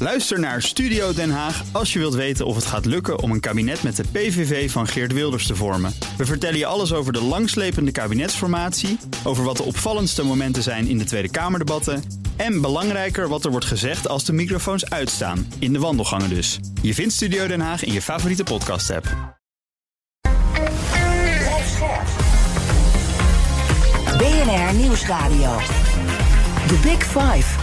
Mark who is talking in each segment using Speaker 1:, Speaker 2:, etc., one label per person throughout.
Speaker 1: Luister naar Studio Den Haag als je wilt weten of het gaat lukken om een kabinet met de PVV van Geert Wilders te vormen. We vertellen je alles over de langslepende kabinetsformatie, over wat de opvallendste momenten zijn in de Tweede Kamerdebatten en belangrijker wat er wordt gezegd als de microfoons uitstaan, in de wandelgangen dus. Je vindt Studio Den Haag in je favoriete podcast-app.
Speaker 2: BNR Nieuwsradio. The Big Five.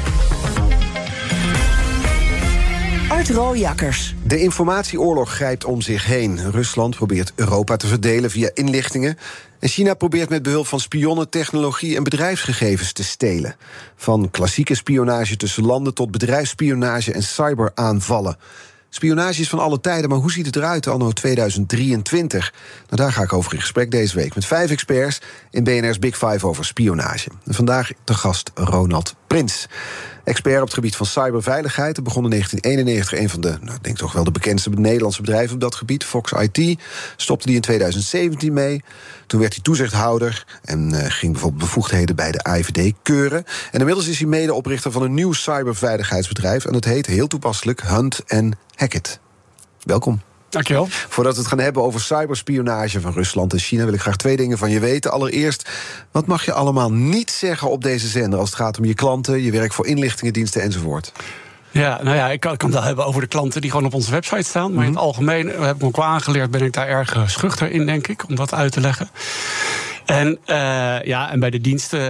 Speaker 2: Art Rooijakkers.
Speaker 3: De informatieoorlog grijpt om zich heen. Rusland probeert Europa te verdelen via inlichtingen. En China probeert met behulp van spionnen technologie en bedrijfsgegevens te stelen. Van klassieke spionage tussen landen tot bedrijfsspionage en cyberaanvallen. Spionage is van alle tijden, maar hoe ziet het eruit anno 2023? Nou, daar ga ik over in gesprek deze week met 5 experts in BNR's Big Five over spionage. En vandaag te gast Ronald Prins. Expert op het gebied van cyberveiligheid. Hij begon in 1991 een van de, ik denk toch wel de bekendste Nederlandse bedrijven op dat gebied, Fox IT. Stopte die in 2017 mee. Toen werd hij toezichthouder en ging bijvoorbeeld bevoegdheden bij de AIVD keuren. En inmiddels is hij medeoprichter van een nieuw cyberveiligheidsbedrijf. En dat heet heel toepasselijk Hunt & Hackett. Welkom.
Speaker 4: Dankjewel.
Speaker 3: Voordat we het gaan hebben over cyberspionage van Rusland en China, wil ik graag 2 dingen van je weten. Allereerst, wat mag je allemaal niet zeggen op deze zender als het gaat om je klanten, je werk voor inlichtingendiensten enzovoort?
Speaker 4: Ja, nou ja, ik kan het wel hebben over de klanten die gewoon op onze website staan. Maar in het algemeen, heb ik me ook wel aangeleerd, ben ik daar erg schuchter in, denk ik, om dat uit te leggen. En en bij de diensten,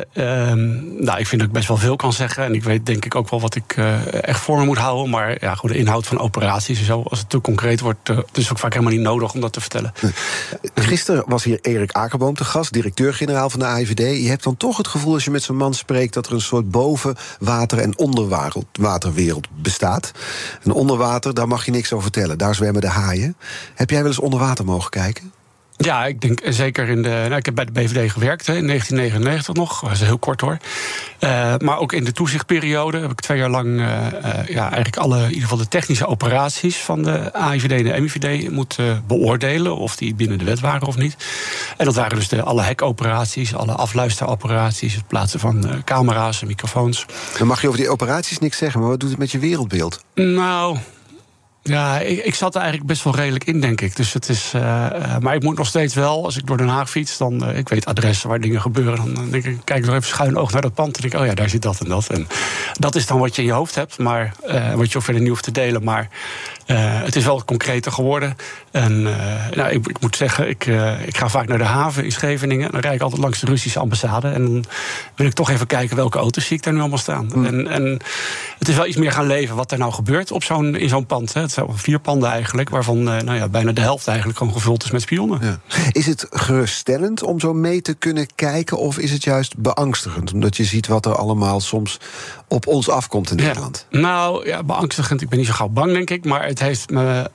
Speaker 4: ik vind dat ik best wel veel kan zeggen. En ik weet denk ik ook wel wat ik echt voor me moet houden. Maar ja, gewoon de inhoud van operaties en zo, als het te concreet wordt, het is ook vaak helemaal niet nodig om dat te vertellen.
Speaker 3: Gisteren was hier Erik Akerboom te gast, directeur-generaal van de AIVD. Je hebt dan toch het gevoel, als je met zo'n man spreekt, dat er een soort bovenwater- en onderwaterwereld bestaat. En onder water, daar mag je niks over vertellen. Daar zwemmen de haaien. Heb jij wel eens onder water mogen kijken?
Speaker 4: Ja, ik denk zeker ik heb bij de BVD gewerkt in 1999 nog. Dat is heel kort hoor. Maar ook in de toezichtperiode heb ik 2 jaar lang eigenlijk in ieder geval de technische operaties van de AIVD en de MIVD moeten beoordelen of die binnen de wet waren of niet. En dat waren dus alle hackoperaties, alle afluisteroperaties, het plaatsen van camera's en microfoons.
Speaker 3: Dan mag je over die operaties niks zeggen, maar wat doet het met je wereldbeeld?
Speaker 4: Nou, ja, ik zat er eigenlijk best wel redelijk in, denk ik. Dus het is, maar ik moet nog steeds wel, als ik door Den Haag fiets, dan ik weet adressen waar dingen gebeuren. Dan denk ik, kijk nog even schuin oog naar dat pand. En denk ik, oh ja, daar zit dat en dat. En dat is dan wat je in je hoofd hebt, maar wat je ook verder niet hoeft te delen. Maar het is wel concreter geworden. En ik moet zeggen, ik ga vaak naar de haven in Scheveningen. En dan rijd ik altijd langs de Russische ambassade. En dan wil ik toch even kijken welke auto's zie ik daar nu allemaal staan. En het is wel iets meer gaan leven wat er nou gebeurt in zo'n pand. Hè. Het zijn 4 panden eigenlijk, waarvan bijna de helft eigenlijk gewoon gevuld is met spionnen. Ja.
Speaker 3: Is het geruststellend om zo mee te kunnen kijken, of is het juist beangstigend? Omdat je ziet wat er allemaal soms op ons afkomt in Nederland.
Speaker 4: Nou ja, beangstigend. Ik ben niet zo gauw bang, denk ik. Maar het heeft me.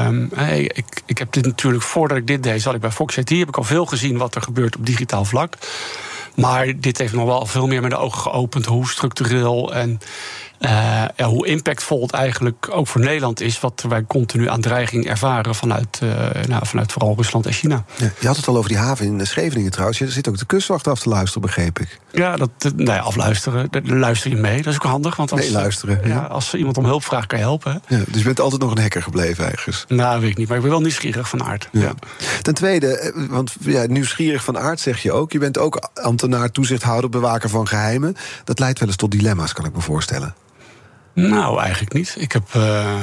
Speaker 4: Ik heb dit natuurlijk, voordat ik dit deed, zat ik bij Fox IT. Heb ik al veel gezien wat er gebeurt op digitaal vlak. Maar dit heeft nog wel veel meer mijn ogen geopend, hoe structureel en hoe impactvol het eigenlijk ook voor Nederland is, wat wij continu aan dreiging ervaren vanuit vooral Rusland en China. Ja,
Speaker 3: je had het al over die haven in Scheveningen trouwens. Er zit ook de kustwacht af te luisteren, begreep ik.
Speaker 4: Ja, afluisteren, daar luister je mee. Dat is ook handig. Want
Speaker 3: luisteren.
Speaker 4: Ja, als iemand om hulp vraagt, kan je helpen. Hè?
Speaker 3: Ja, dus je bent altijd nog een hacker gebleven eigenlijk.
Speaker 4: Nou, weet ik niet, maar ik ben wel nieuwsgierig van aard. Ja.
Speaker 3: Ten tweede, want nieuwsgierig van aard zeg je ook. Je bent ook ambtenaar, toezichthouder, bewaker van geheimen. Dat leidt wel eens tot dilemma's, kan ik me voorstellen.
Speaker 4: Nou, eigenlijk niet. Ik heb.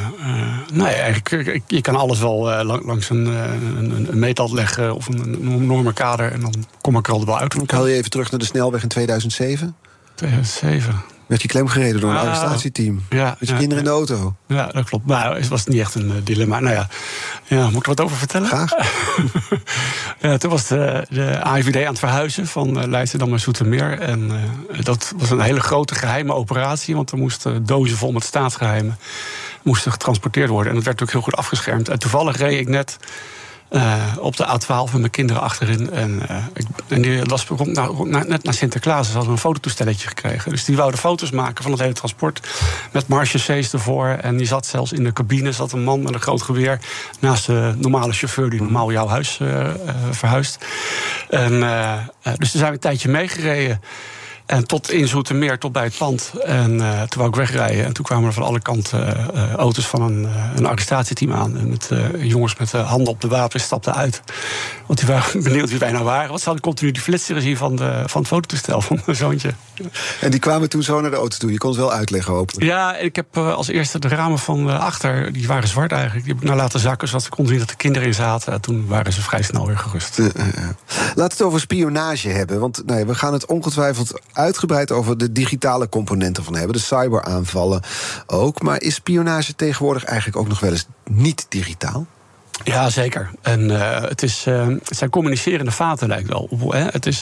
Speaker 4: Je kan alles wel langs een meetlat leggen of een normenkader. En dan kom ik er altijd wel uit.
Speaker 3: Ik haal je even terug naar de snelweg in 2007.
Speaker 4: 2007.
Speaker 3: Werd je klem gereden door een arrestatieteam?
Speaker 4: Ja,
Speaker 3: met je kinderen in de auto?
Speaker 4: Ja, dat klopt. Maar het was niet echt een dilemma. Nou ja, moet ik er wat over vertellen?
Speaker 3: Graag.
Speaker 4: Toen was de AIVD aan het verhuizen van Leidschendam naar Zoetermeer. En dat was een hele grote geheime operatie. Want er moesten dozen vol met staatsgeheimen moesten getransporteerd worden. En dat werd ook heel goed afgeschermd. En toevallig reed ik net op de A12 met mijn kinderen achterin. En die net na Sinterklaas. Ze hadden een fototoestelletje gekregen. Dus die wouden foto's maken van het hele transport. Met marechaussées ervoor. En die zat zelfs in de cabine. Zat een man met een groot geweer. Naast de normale chauffeur die normaal jouw huis verhuist. Dus toen zijn we een tijdje meegereden. En tot in Zoetermeer, tot bij het pand. En toen wou ik wegrijden. En toen kwamen er van alle kanten auto's van een arrestatieteam aan. En met jongens met handen op de wapens stapten uit. Want die waren benieuwd wie wij nou waren. Want ze hadden continu die flitser zien van het fototoestel van mijn zoontje.
Speaker 3: En die kwamen toen zo naar de auto toe. Je kon het wel uitleggen, hopelijk.
Speaker 4: Ja, ik heb als eerste de ramen van achter, die waren zwart eigenlijk. Die heb ik nou laten zakken, zodat ze konden zien dat de kinderen in zaten. En toen waren ze vrij snel weer gerust.
Speaker 3: Laten we het over spionage hebben. Want we gaan het ongetwijfeld uitgebreid over de digitale componenten van hebben. De cyberaanvallen ook. Maar is spionage tegenwoordig eigenlijk ook nog wel eens niet digitaal?
Speaker 4: Ja, zeker. En het zijn communicerende vaten, lijkt wel. Het is,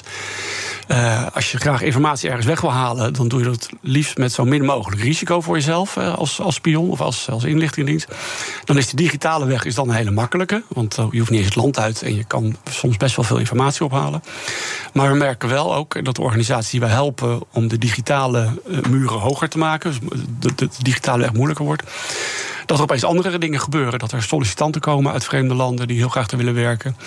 Speaker 4: als je graag informatie ergens weg wil halen, dan doe je dat liefst met zo min mogelijk risico voor jezelf als spion of als inlichtingendienst. Dan is de digitale weg dan een hele makkelijke, want je hoeft niet eens het land uit en je kan soms best wel veel informatie ophalen. Maar we merken wel ook dat de organisaties die wij helpen om de digitale muren hoger te maken, dus de digitale weg moeilijker wordt, dat er opeens andere dingen gebeuren. Dat er sollicitanten komen uit vreemde landen die heel graag er willen werken.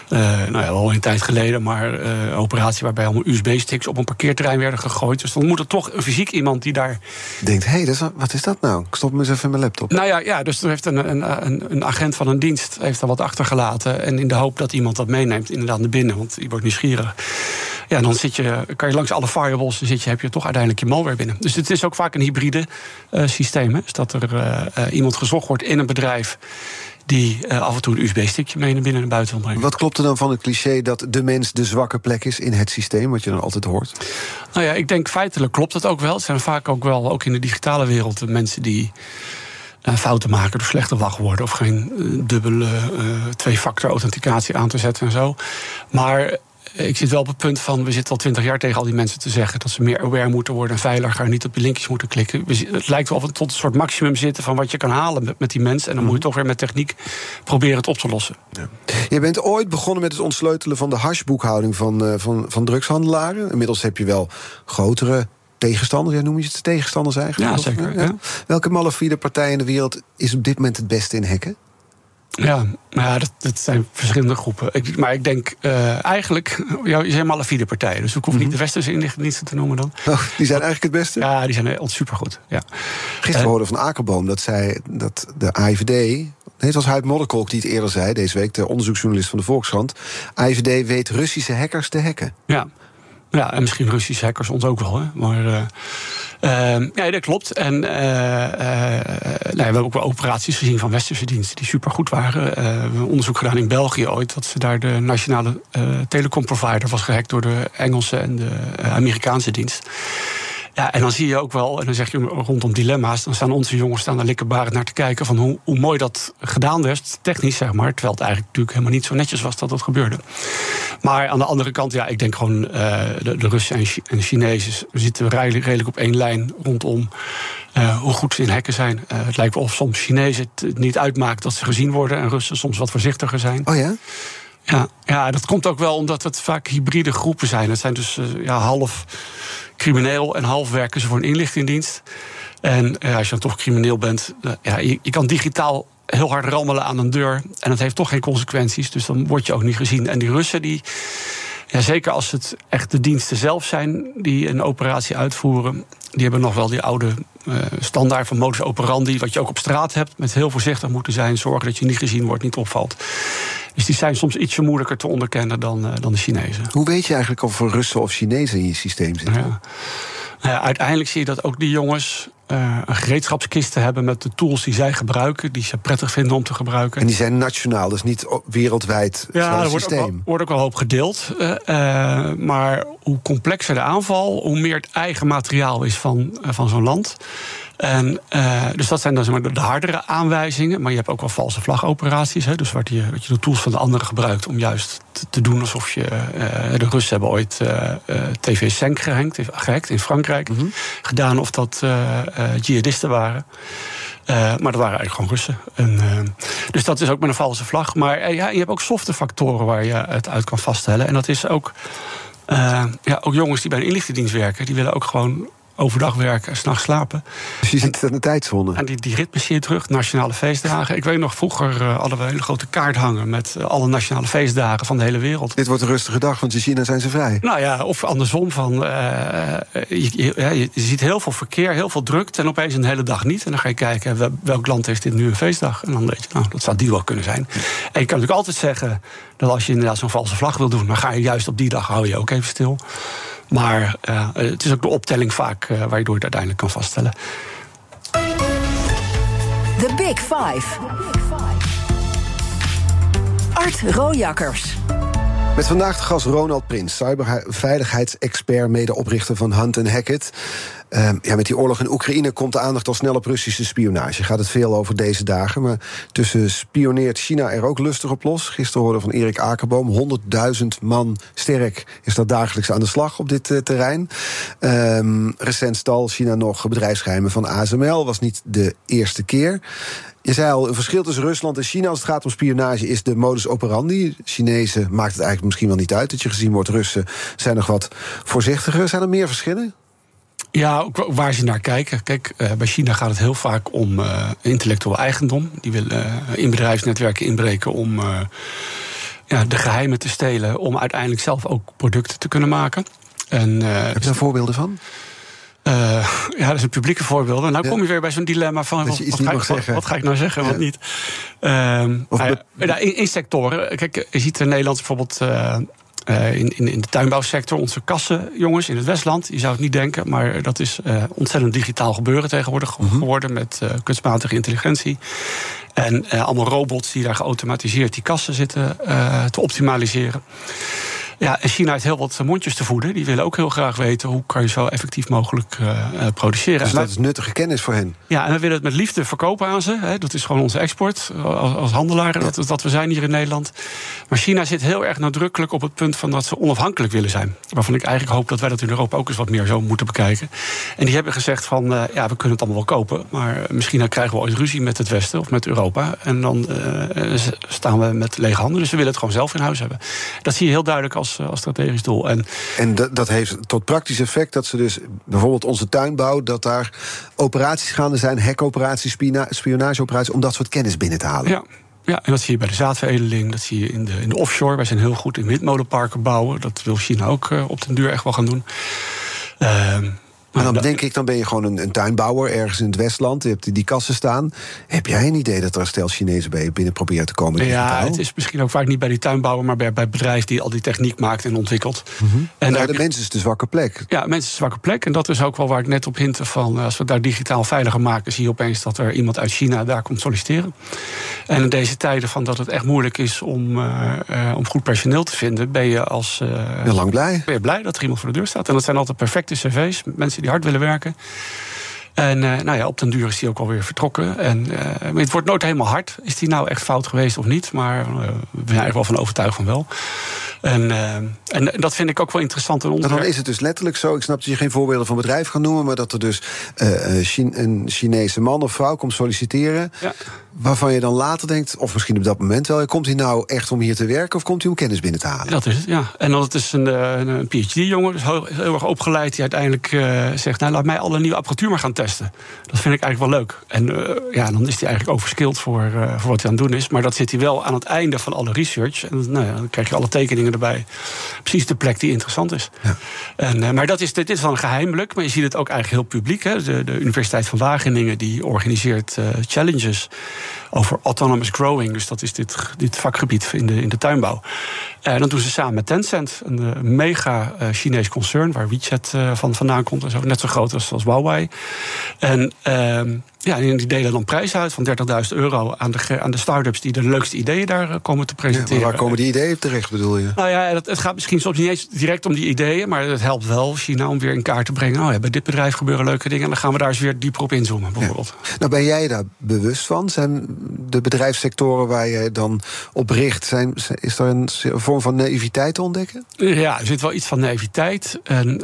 Speaker 4: Al een tijd geleden, maar een operatie waarbij allemaal USB-sticks op een parkeerterrein werden gegooid. Dus dan moet er toch een fysiek iemand die daar
Speaker 3: denkt, wat is dat nou? Ik stop hem eens even in mijn laptop.
Speaker 4: Nou ja, dus er heeft een agent van een dienst heeft daar wat achtergelaten. En in de hoop dat iemand dat meeneemt inderdaad naar binnen. Want die wordt nieuwsgierig. Ja, dan kan je langs alle firewalls heb je toch uiteindelijk je malware binnen. Dus het is ook vaak een hybride systeem. Hè? Dus dat er iemand gezocht wordt in een bedrijf die af en toe een USB-stickje mee naar binnen en buiten wil brengen.
Speaker 3: Wat klopt er dan van het cliché dat de mens de zwakke plek is in het systeem, wat je dan altijd hoort?
Speaker 4: Nou ja, ik denk feitelijk klopt het ook wel. Het zijn vaak ook wel, ook in de digitale wereld, de mensen die fouten maken door slechte wachtwoorden of geen dubbele twee-factor authenticatie aan te zetten en zo. Maar ik zit wel op het punt van, we zitten al 20 jaar tegen al die mensen te zeggen dat ze meer aware moeten worden en veiliger, niet op de linkjes moeten klikken. Het lijkt wel tot een soort maximum zitten van wat je kan halen met die mensen. En dan moet je toch weer met techniek proberen het op te lossen. Ja.
Speaker 3: Je bent ooit begonnen met het ontsleutelen van de hashboekhouding van drugshandelaren. Inmiddels heb je wel grotere tegenstanders. Ja, noem je het tegenstanders eigenlijk?
Speaker 4: Ja, zeker. Ja.
Speaker 3: Welke malafide partij in de wereld is op dit moment het beste in hacken?
Speaker 4: Ja, dat zijn verschillende groepen. Maar ik denk eigenlijk, je zijn malafide partijen. Dus ik hoef niet de westerse inlichtingendiensten te noemen dan.
Speaker 3: Oh, die zijn eigenlijk het beste?
Speaker 4: Ja, die zijn supergoed. Ja.
Speaker 3: Gisteren hoorde van Akerboom dat de AIVD, het was Huid Modderkolk die het eerder zei deze week, de onderzoeksjournalist van de Volkskrant, AIVD weet Russische hackers te hacken.
Speaker 4: Ja, en misschien Russische hackers ons ook wel. Hè. Maar dat klopt. En we hebben ook wel operaties gezien van westerse diensten die supergoed waren. We hebben onderzoek gedaan in België ooit, dat ze daar de nationale telecomprovider was gehackt door de Engelse en de Amerikaanse dienst. Ja, en dan zie je ook wel, en dan zeg je rondom dilemma's, dan staan onze jongens daar likkerbarend naar te kijken van hoe mooi dat gedaan werd, technisch zeg maar, terwijl het eigenlijk natuurlijk helemaal niet zo netjes was dat gebeurde. Maar aan de andere kant, ja, ik denk gewoon de Russen en de Chinezen zitten redelijk op één lijn rondom hoe goed ze in hacken zijn. Het lijkt wel of soms Chinezen het niet uitmaakt dat ze gezien worden en Russen soms wat voorzichtiger zijn.
Speaker 3: Oh ja?
Speaker 4: Ja, dat komt ook wel omdat het vaak hybride groepen zijn. Het zijn dus half crimineel en half werken ze voor een inlichtingendienst. En als je dan toch crimineel bent, je kan digitaal heel hard rammelen aan een deur en dat heeft toch geen consequenties, dus dan word je ook niet gezien. En die Russen, zeker als het echt de diensten zelf zijn die een operatie uitvoeren, die hebben nog wel die oude standaard van modus operandi, wat je ook op straat hebt, met heel voorzichtig moeten zijn, zorgen dat je niet gezien wordt, niet opvalt. Dus die zijn soms ietsje moeilijker te onderkennen dan de Chinezen.
Speaker 3: Hoe weet je eigenlijk of er Russen of Chinezen in je systeem zitten?
Speaker 4: Uiteindelijk zie je dat ook die jongens een gereedschapskisten hebben met de tools die zij gebruiken, die ze prettig vinden om te gebruiken.
Speaker 3: En die zijn nationaal, dus niet wereldwijd zo'n systeem.
Speaker 4: Er wordt ook wel hoop gedeeld. Maar hoe complexer de aanval, hoe meer het eigen materiaal is van zo'n land. En, dus dat zijn dan zeg maar de hardere aanwijzingen. Maar je hebt ook wel valse vlagoperaties. Hè, dus wat je de tools van de anderen gebruikt om juist te doen alsof je... de Russen hebben ooit TV Senk gehackt in Frankrijk. Gedaan of dat jihadisten waren. Maar dat waren eigenlijk gewoon Russen. Dus dat is ook met een valse vlag. Maar je hebt ook softe factoren waar je het uit kan vaststellen. En dat is ook... ook jongens die bij een inlichtingendienst werken, die willen ook gewoon overdag werken en 's nachts slapen.
Speaker 3: Dus je zit aan de tijdzone.
Speaker 4: En die ritmes zie je terug, nationale feestdagen. Ik weet nog, vroeger hadden we een hele grote kaart hangen met alle nationale feestdagen van de hele wereld.
Speaker 3: Dit wordt een rustige dag, want in China zijn ze vrij.
Speaker 4: Nou ja, of andersom. Je ziet heel veel verkeer, heel veel drukte en opeens een hele dag niet. En dan ga je kijken, welk land heeft dit nu een feestdag? En dan weet je, dat zou die wel kunnen zijn. En je kan natuurlijk altijd zeggen dat als je inderdaad zo'n valse vlag wil doen, dan ga je juist op die dag, hou je ook even stil. Maar het is ook de optelling vaak waardoor je het uiteindelijk kan vaststellen.
Speaker 2: The Big Five. Art Rojakkers.
Speaker 3: Met vandaag de gast Ronald Prins, cyberveiligheidsexpert, medeoprichter van Hunt & Hackett. Met die oorlog in Oekraïne komt de aandacht al snel op Russische spionage. Gaat het veel over deze dagen, maar tussen spioneert China er ook lustig op los. Gisteren hoorden we van Erik Akerboom, 100.000 man sterk is dat dagelijks aan de slag op dit terrein. Recent stal China nog bedrijfsgeheimen van ASML, was niet de eerste keer. Je zei al, een verschil tussen Rusland en China als het gaat om spionage is de modus operandi. Chinezen maakt het eigenlijk misschien wel niet uit dat je gezien wordt. Russen zijn nog wat voorzichtiger. Zijn er meer verschillen?
Speaker 4: Ja, ook waar ze naar kijken. Kijk, bij China gaat het heel vaak om intellectueel eigendom. Die willen in bedrijfsnetwerken inbreken om de geheimen te stelen, om uiteindelijk zelf ook producten te kunnen maken. En,
Speaker 3: heb je daar voorbeelden van?
Speaker 4: Dat is een publieke voorbeeld. Nou kom je weer bij zo'n dilemma van wat ga ik nou zeggen, wat niet. In sectoren. Kijk, je ziet in Nederland bijvoorbeeld in de tuinbouwsector onze kassenjongens in het Westland. Je zou het niet denken, maar dat is ontzettend digitaal gebeuren tegenwoordig geworden met kunstmatige intelligentie. En allemaal robots die daar geautomatiseerd die kassen zitten te optimaliseren. Ja, en China heeft heel wat mondjes te voeden. Die willen ook heel graag weten hoe kan je zo effectief mogelijk produceren.
Speaker 3: Dus dat is nuttige kennis voor hen.
Speaker 4: Ja, en we willen het met liefde verkopen aan ze. Hè. Dat is gewoon onze export als handelaren, dat we zijn hier in Nederland. Maar China zit heel erg nadrukkelijk op het punt van dat ze onafhankelijk willen zijn. Waarvan ik eigenlijk hoop dat wij dat in Europa ook eens wat meer zo moeten bekijken. En die hebben gezegd van, we kunnen het allemaal wel kopen, maar misschien krijgen we ooit ruzie met het Westen of met Europa. En dan staan we met lege handen. Dus we willen het gewoon zelf in huis hebben. Dat zie je heel duidelijk als strategisch doel.
Speaker 3: En dat heeft tot praktisch effect dat ze dus bijvoorbeeld onze tuinbouw, dat daar operaties gaande zijn, hackoperaties, spionageoperaties, om dat soort kennis binnen te halen.
Speaker 4: Ja, en dat zie je bij de zaadveredeling, dat zie je in de offshore. Wij zijn heel goed in windmolenparken bouwen. Dat wil China ook op den duur echt wel gaan doen.
Speaker 3: Maar dan ben je gewoon een tuinbouwer ergens in het Westland. Je hebt die kassen staan. Heb jij een idee dat er een stel Chinezen bij je binnen proberen te komen?
Speaker 4: Ja, het is misschien ook vaak niet bij die tuinbouwer, maar bij het bedrijf die al die techniek maakt en ontwikkelt.
Speaker 3: En de mens is de zwakke plek.
Speaker 4: Ja, mensen is de zwakke plek. En dat is ook wel waar ik net op hintte van, als we daar digitaal veiliger maken, zie je opeens dat er iemand uit China daar komt solliciteren. En in deze tijden van dat het echt moeilijk is om goed personeel te vinden, ben je als
Speaker 3: lang blij.
Speaker 4: Ben je blij dat er iemand voor de deur staat. En dat zijn altijd perfecte cv's, mensen die hard willen werken. En op den duur is die ook alweer vertrokken. En het wordt nooit helemaal hard. Is die nou echt fout geweest of niet? Maar we zijn er wel van overtuigd van wel. En dat vind ik ook wel interessant.
Speaker 3: Dan is het dus letterlijk zo, ik snap dat je geen voorbeelden van bedrijf gaat noemen, maar dat er dus een Chinese man of vrouw komt solliciteren, waarvan je dan later denkt, of misschien op dat moment wel, komt hij nou echt om hier te werken of komt hij om kennis binnen te halen?
Speaker 4: Dat is het, ja. En dan het is een PhD-jongen, dus heel erg opgeleid, die uiteindelijk zegt, laat mij alle nieuwe apparatuur maar gaan testen. Dat vind ik eigenlijk wel leuk. En dan is hij eigenlijk overskilled voor wat hij aan het doen is, maar dat zit hij wel aan het einde van alle research. En dan krijg je alle tekeningen erbij. Precies de plek die interessant is. Ja. Maar dit is dan geheimelijk, maar je ziet het ook eigenlijk heel publiek. Hè. De Universiteit van Wageningen die organiseert challenges over autonomous growing. Dus dat is dit vakgebied in de tuinbouw. Dan doen ze samen met Tencent, een mega Chinees concern, waar WeChat vandaan komt en zo, net zo groot als Huawei. En die delen dan prijzen uit van €30.000 aan de start-ups die de leukste ideeën daar komen te presenteren.
Speaker 3: Ja, maar waar komen die ideeën terecht, bedoel je?
Speaker 4: Nou ja, het gaat misschien soms niet eens direct om die ideeën, maar het helpt wel China om weer in kaart te brengen. Bij dit bedrijf gebeuren leuke dingen en dan gaan we daar eens weer dieper op inzoomen, bijvoorbeeld.
Speaker 3: Ja. Nou, ben jij daar bewust van? Zijn de bedrijfssectoren waar je dan op richt, is er een vorm van naïviteit te ontdekken?
Speaker 4: Ja, er zit wel iets van naïviteit.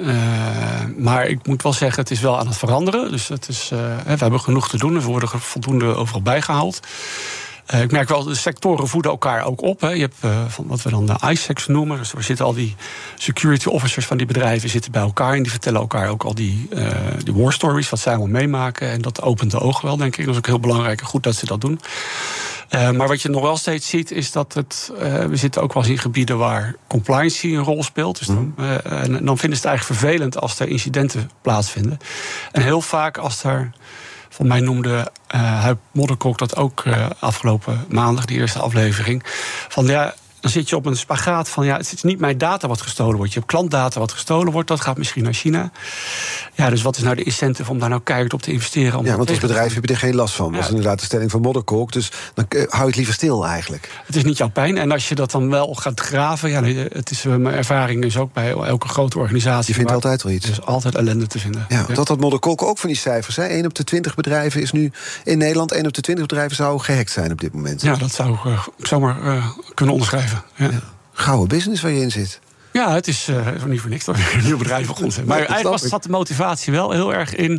Speaker 4: Maar ik moet wel zeggen, het is wel aan het veranderen. Dus we hebben genoeg te doen. We worden voldoende overal bijgehaald. Ik merk wel, de sectoren voeden elkaar ook op. Hè. Je hebt van wat we dan de ISEX noemen. Dus er zitten al die security officers van die bedrijven zitten bij elkaar. En die vertellen elkaar ook al die war stories, wat zij allemaal meemaken. En dat opent de ogen wel, denk ik. Dat is ook heel belangrijk en goed dat ze dat doen. Maar wat je nog wel steeds ziet, is dat we zitten ook wel eens in gebieden waar compliance een rol speelt. Dus dan vinden ze het eigenlijk vervelend als er incidenten plaatsvinden. En heel vaak als er, van mij noemde Huib Modderkolk dat ook afgelopen maandag, die eerste aflevering, van ja, dan zit je op een spagaat van, ja, het is niet mijn data wat gestolen wordt. Je hebt klantdata wat gestolen wordt, dat gaat misschien naar China. Ja, dus wat is nou de incentive om daar nou keihard op te investeren?
Speaker 3: Ja, want als bedrijf heb je er geen last van. Dat is inderdaad de stelling van Modderkolk. Dus dan hou je het liever stil eigenlijk. Het
Speaker 4: is niet jouw pijn. En als je dat dan wel gaat graven, ja, het is mijn ervaring is ook bij elke grote organisatie.
Speaker 3: Je vindt altijd wel iets.
Speaker 4: Er is altijd ellende te vinden.
Speaker 3: Ja, dat had Modderkolk ook van die cijfers. 1 op de 20 bedrijven is nu in Nederland. 1 op de 20 bedrijven zou gehackt zijn op dit moment.
Speaker 4: Ja, dat zou ik zomaar kunnen onderschrijven. Ja.
Speaker 3: Ja. Gouden business waar je in zit.
Speaker 4: Ja, het is niet voor niks dat we een nieuw bedrijf begonnen zijn. Maar eigenlijk zat de motivatie wel heel erg in.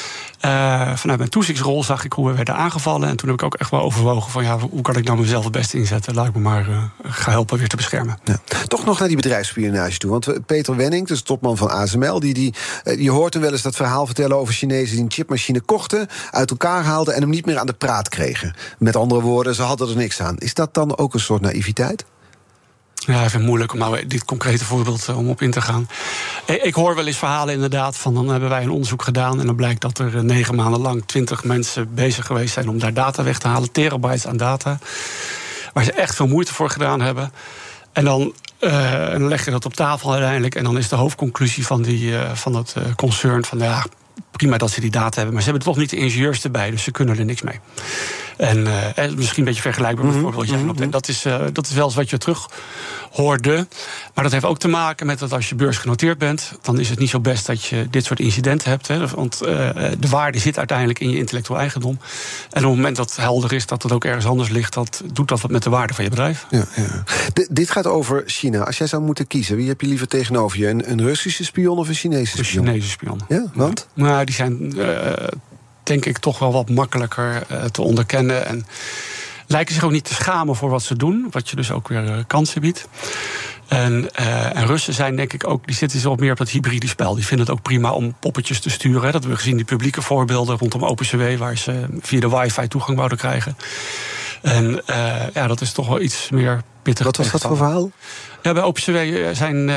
Speaker 4: Vanuit mijn toezichtsrol zag ik hoe we werden aangevallen. En toen heb ik ook echt wel overwogen van, ja, hoe kan ik nou mezelf het beste inzetten? Laat ik me maar gaan helpen weer te beschermen. Ja.
Speaker 3: Toch nog naar die bedrijfsspionage toe. Want Peter Wenning, dus de topman van ASML, je hoort hem wel eens dat verhaal vertellen over Chinezen die een chipmachine kochten, uit elkaar haalden en hem niet meer aan de praat kregen. Met andere woorden, ze hadden er niks aan. Is dat dan ook een soort naïviteit?
Speaker 4: Ja, ik vind het moeilijk om nou dit concrete voorbeeld om op in te gaan. Ik hoor wel eens verhalen inderdaad van, dan hebben wij een onderzoek gedaan en dan blijkt dat er 9 maanden lang 20 mensen bezig geweest zijn om daar data weg te halen, terabytes aan data, waar ze echt veel moeite voor gedaan hebben. En dan leg je dat op tafel uiteindelijk en dan is de hoofdconclusie van het concern van, ja, prima dat ze die data hebben, maar ze hebben toch niet de ingenieurs erbij, dus ze kunnen er niks mee. En misschien een beetje vergelijkbaar met het voorbeeld jij noemt. En dat is wel eens wat je terug hoorde. Maar dat heeft ook te maken met dat als je beursgenoteerd bent, dan is het niet zo best dat je dit soort incidenten hebt. Hè, want de waarde zit uiteindelijk in je intellectueel eigendom. En op het moment dat het helder is dat het ook ergens anders ligt, doet dat wat met de waarde van je bedrijf.
Speaker 3: Ja. Dit gaat over China. Als jij zou moeten kiezen, wie heb je liever tegenover je? Een Russische spion of een Chinese spion?
Speaker 4: Een Chinese spion.
Speaker 3: Ja, want?
Speaker 4: Nou, die zijn denk ik toch wel wat makkelijker te onderkennen. En lijken zich ook niet te schamen voor wat ze doen, wat je dus ook weer kansen biedt. En Russen zijn denk ik ook, die zitten zo meer op dat hybride spel. Die vinden het ook prima om poppetjes te sturen. Dat hebben we gezien, die publieke voorbeelden rondom OpenCW, waar ze via de wifi toegang wouden krijgen. En dat is toch wel iets meer pittig.
Speaker 3: Wat was dat voor verhaal?
Speaker 4: Ja, bij OpenCW zijn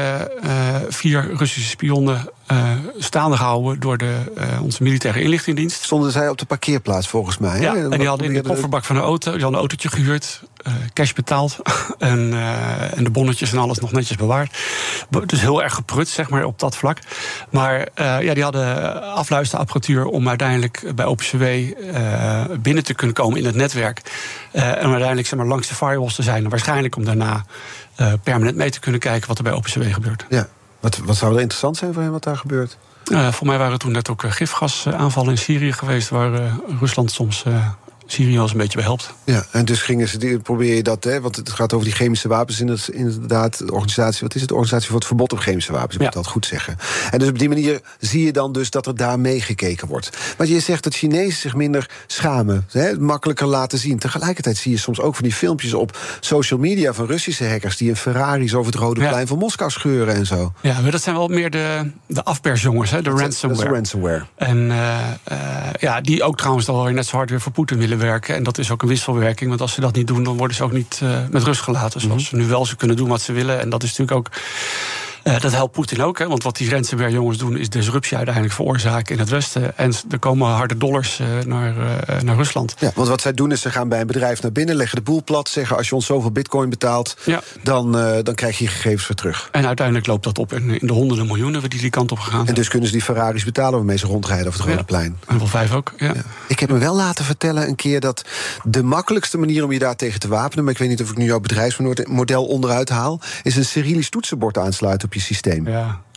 Speaker 4: 4 Russische spionnen staande gehouden door onze militaire inlichtingdienst.
Speaker 3: Stonden zij op de parkeerplaats volgens mij?
Speaker 4: Ja, en die hadden in de kofferbak van een auto, die hadden een autootje gehuurd, cash betaald en de bonnetjes en alles nog netjes bewaard. Dus heel erg geprutst, zeg maar, op dat vlak. Maar die hadden afluisterapparatuur om uiteindelijk bij OpenCW binnen te kunnen komen in het netwerk. En om uiteindelijk, zeg maar, langs de firewalls te zijn. En waarschijnlijk om daarna permanent mee te kunnen kijken wat er bij OpenCW gebeurt.
Speaker 3: Ja. Wat zou er interessant zijn voor hen wat daar gebeurt?
Speaker 4: Voor mij waren er toen net ook gifgasaanvallen in Syrië geweest, waar Rusland soms Syrië als een beetje bij helpt.
Speaker 3: Ja, en dus probeer je dat, want het gaat over die chemische wapens, inderdaad, de organisatie, wat is het? De organisatie voor het verbod op chemische wapens, ik moet dat goed zeggen. En dus op die manier zie je dan dus dat er daar meegekeken wordt. Maar je zegt dat Chinezen zich minder schamen, makkelijker laten zien. Tegelijkertijd zie je soms ook van die filmpjes op social media van Russische hackers die in Ferraris over het Rode Plein van Moskou scheuren en zo.
Speaker 4: Ja, maar dat zijn wel meer de afpersjongens, de ransomware.
Speaker 3: Dat is ransomware.
Speaker 4: En die ook trouwens al net zo hard weer voor Poetin willen werken. En dat is ook een wisselwerking. Want als ze dat niet doen, dan worden ze ook niet met rust gelaten. Zoals ze nu wel, ze kunnen doen wat ze willen. En dat is natuurlijk ook, dat helpt Poetin ook. Hè, want wat die ransomware jongens doen, is disruptie uiteindelijk veroorzaken in het Westen. En er komen harde dollars naar Rusland. Ja,
Speaker 3: want wat zij doen is, ze gaan bij een bedrijf naar binnen, leggen de boel plat, zeggen als je ons zoveel bitcoin betaalt, dan krijg je gegevens weer terug.
Speaker 4: En uiteindelijk loopt dat op in de honderden miljoenen die kant op gegaan.
Speaker 3: En dus kunnen ze die Ferraris betalen waarmee ze rondrijden over het Rode Plein.
Speaker 4: En wel 5 ook, ja.
Speaker 3: Ik heb me wel laten vertellen een keer dat de makkelijkste manier om je daar tegen te wapenen, maar ik weet niet of ik nu jouw bedrijfsmodel onderuit haal, is een Cyrillisch toetsenbord aansluiten op je systeem.
Speaker 4: Ja.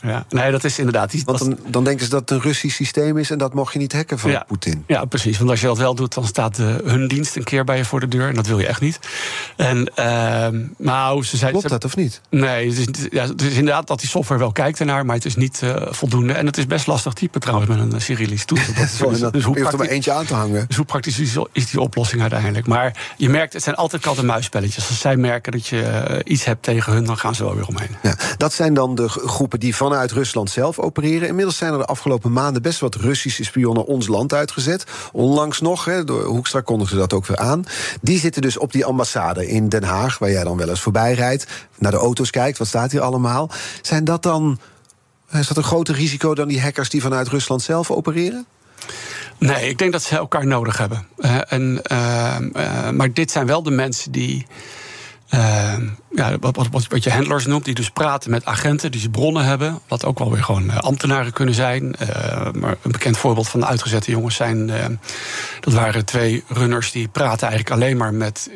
Speaker 4: Ja. Nee, dat is inderdaad...
Speaker 3: Want dan denken ze dat het een Russisch systeem is... en dat mocht je niet hacken van Poetin.
Speaker 4: Ja, precies. Want als je dat wel doet, dan staat hun dienst een keer bij je voor de deur. En dat wil je echt niet. En,
Speaker 3: Klopt dat of niet?
Speaker 4: Nee, het is inderdaad dat die software wel kijkt ernaar... maar het is niet voldoende. En het is best lastig typen trouwens met een Cyrillisch toetsen.
Speaker 3: Dus hoe hoeft er maar eentje aan te hangen.
Speaker 4: Dus hoe praktisch is die oplossing uiteindelijk? Maar je merkt, het zijn altijd kat-en-muisspelletjes. Als zij merken dat je iets hebt tegen hun, dan gaan ze wel weer omheen.
Speaker 3: Ja, dat zijn dan de groepen die vanuit Rusland zelf opereren. Inmiddels zijn er de afgelopen maanden best wat Russische spionnen ons land uitgezet. Onlangs nog, door Hoekstra kondigde dat ook weer aan. Die zitten dus op die ambassade in Den Haag, waar jij dan wel eens voorbij rijdt, naar de auto's kijkt, wat staat hier allemaal. Is dat een groter risico dan die hackers die vanuit Rusland zelf opereren?
Speaker 4: Nee, ik denk dat ze elkaar nodig hebben. Maar dit zijn wel de mensen die... wat je handlers noemt, die dus praten met agenten, die ze bronnen hebben, wat ook wel weer gewoon ambtenaren kunnen zijn. Maar een bekend voorbeeld van de uitgezette jongens zijn, dat waren 2 runners die praten eigenlijk alleen maar met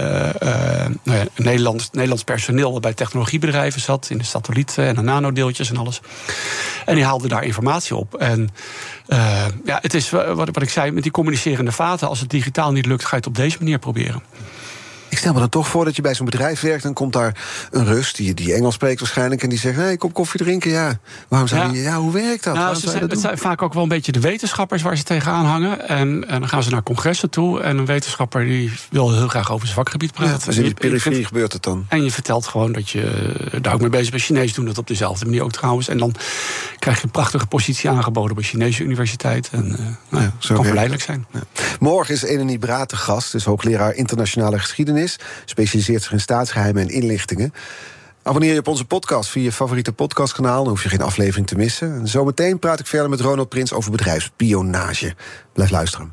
Speaker 4: Nederlands personeel dat bij technologiebedrijven zat, in de satellieten en de nanodeeltjes en alles. En die haalden daar informatie op. En het is wat ik zei, met die communicerende vaten, als het digitaal niet lukt, ga je het op deze manier proberen.
Speaker 3: Ik stel me dan toch voor dat je bij zo'n bedrijf werkt, dan komt daar een Rus die Engels spreekt waarschijnlijk en die zegt: hey, kom koffie drinken. Ja, waarom zou je? Ja, hoe werkt dat?
Speaker 4: Nou, het zijn vaak ook wel een beetje de wetenschappers waar ze tegenaan hangen. En dan gaan ze naar congressen toe. En een wetenschapper die wil heel graag over zijn vakgebied praten.
Speaker 3: Ja, dus in die periferie gebeurt het dan.
Speaker 4: En je vertelt gewoon dat je daar ook mee bezig bent. Chinezen doen dat op dezelfde manier ook trouwens. En dan krijg je een prachtige positie aangeboden bij Chinese universiteit. En zo kan verleidelijk zijn.
Speaker 3: Ja. Morgen is Eleni Braat te gast, dus hoogleraar internationale geschiedenis. Specialiseert zich in staatsgeheimen en inlichtingen. Abonneer je op onze podcast via je favoriete podcastkanaal, dan hoef je geen aflevering te missen. En zometeen praat ik verder met Ronald Prins over bedrijfsspionage. Blijf luisteren.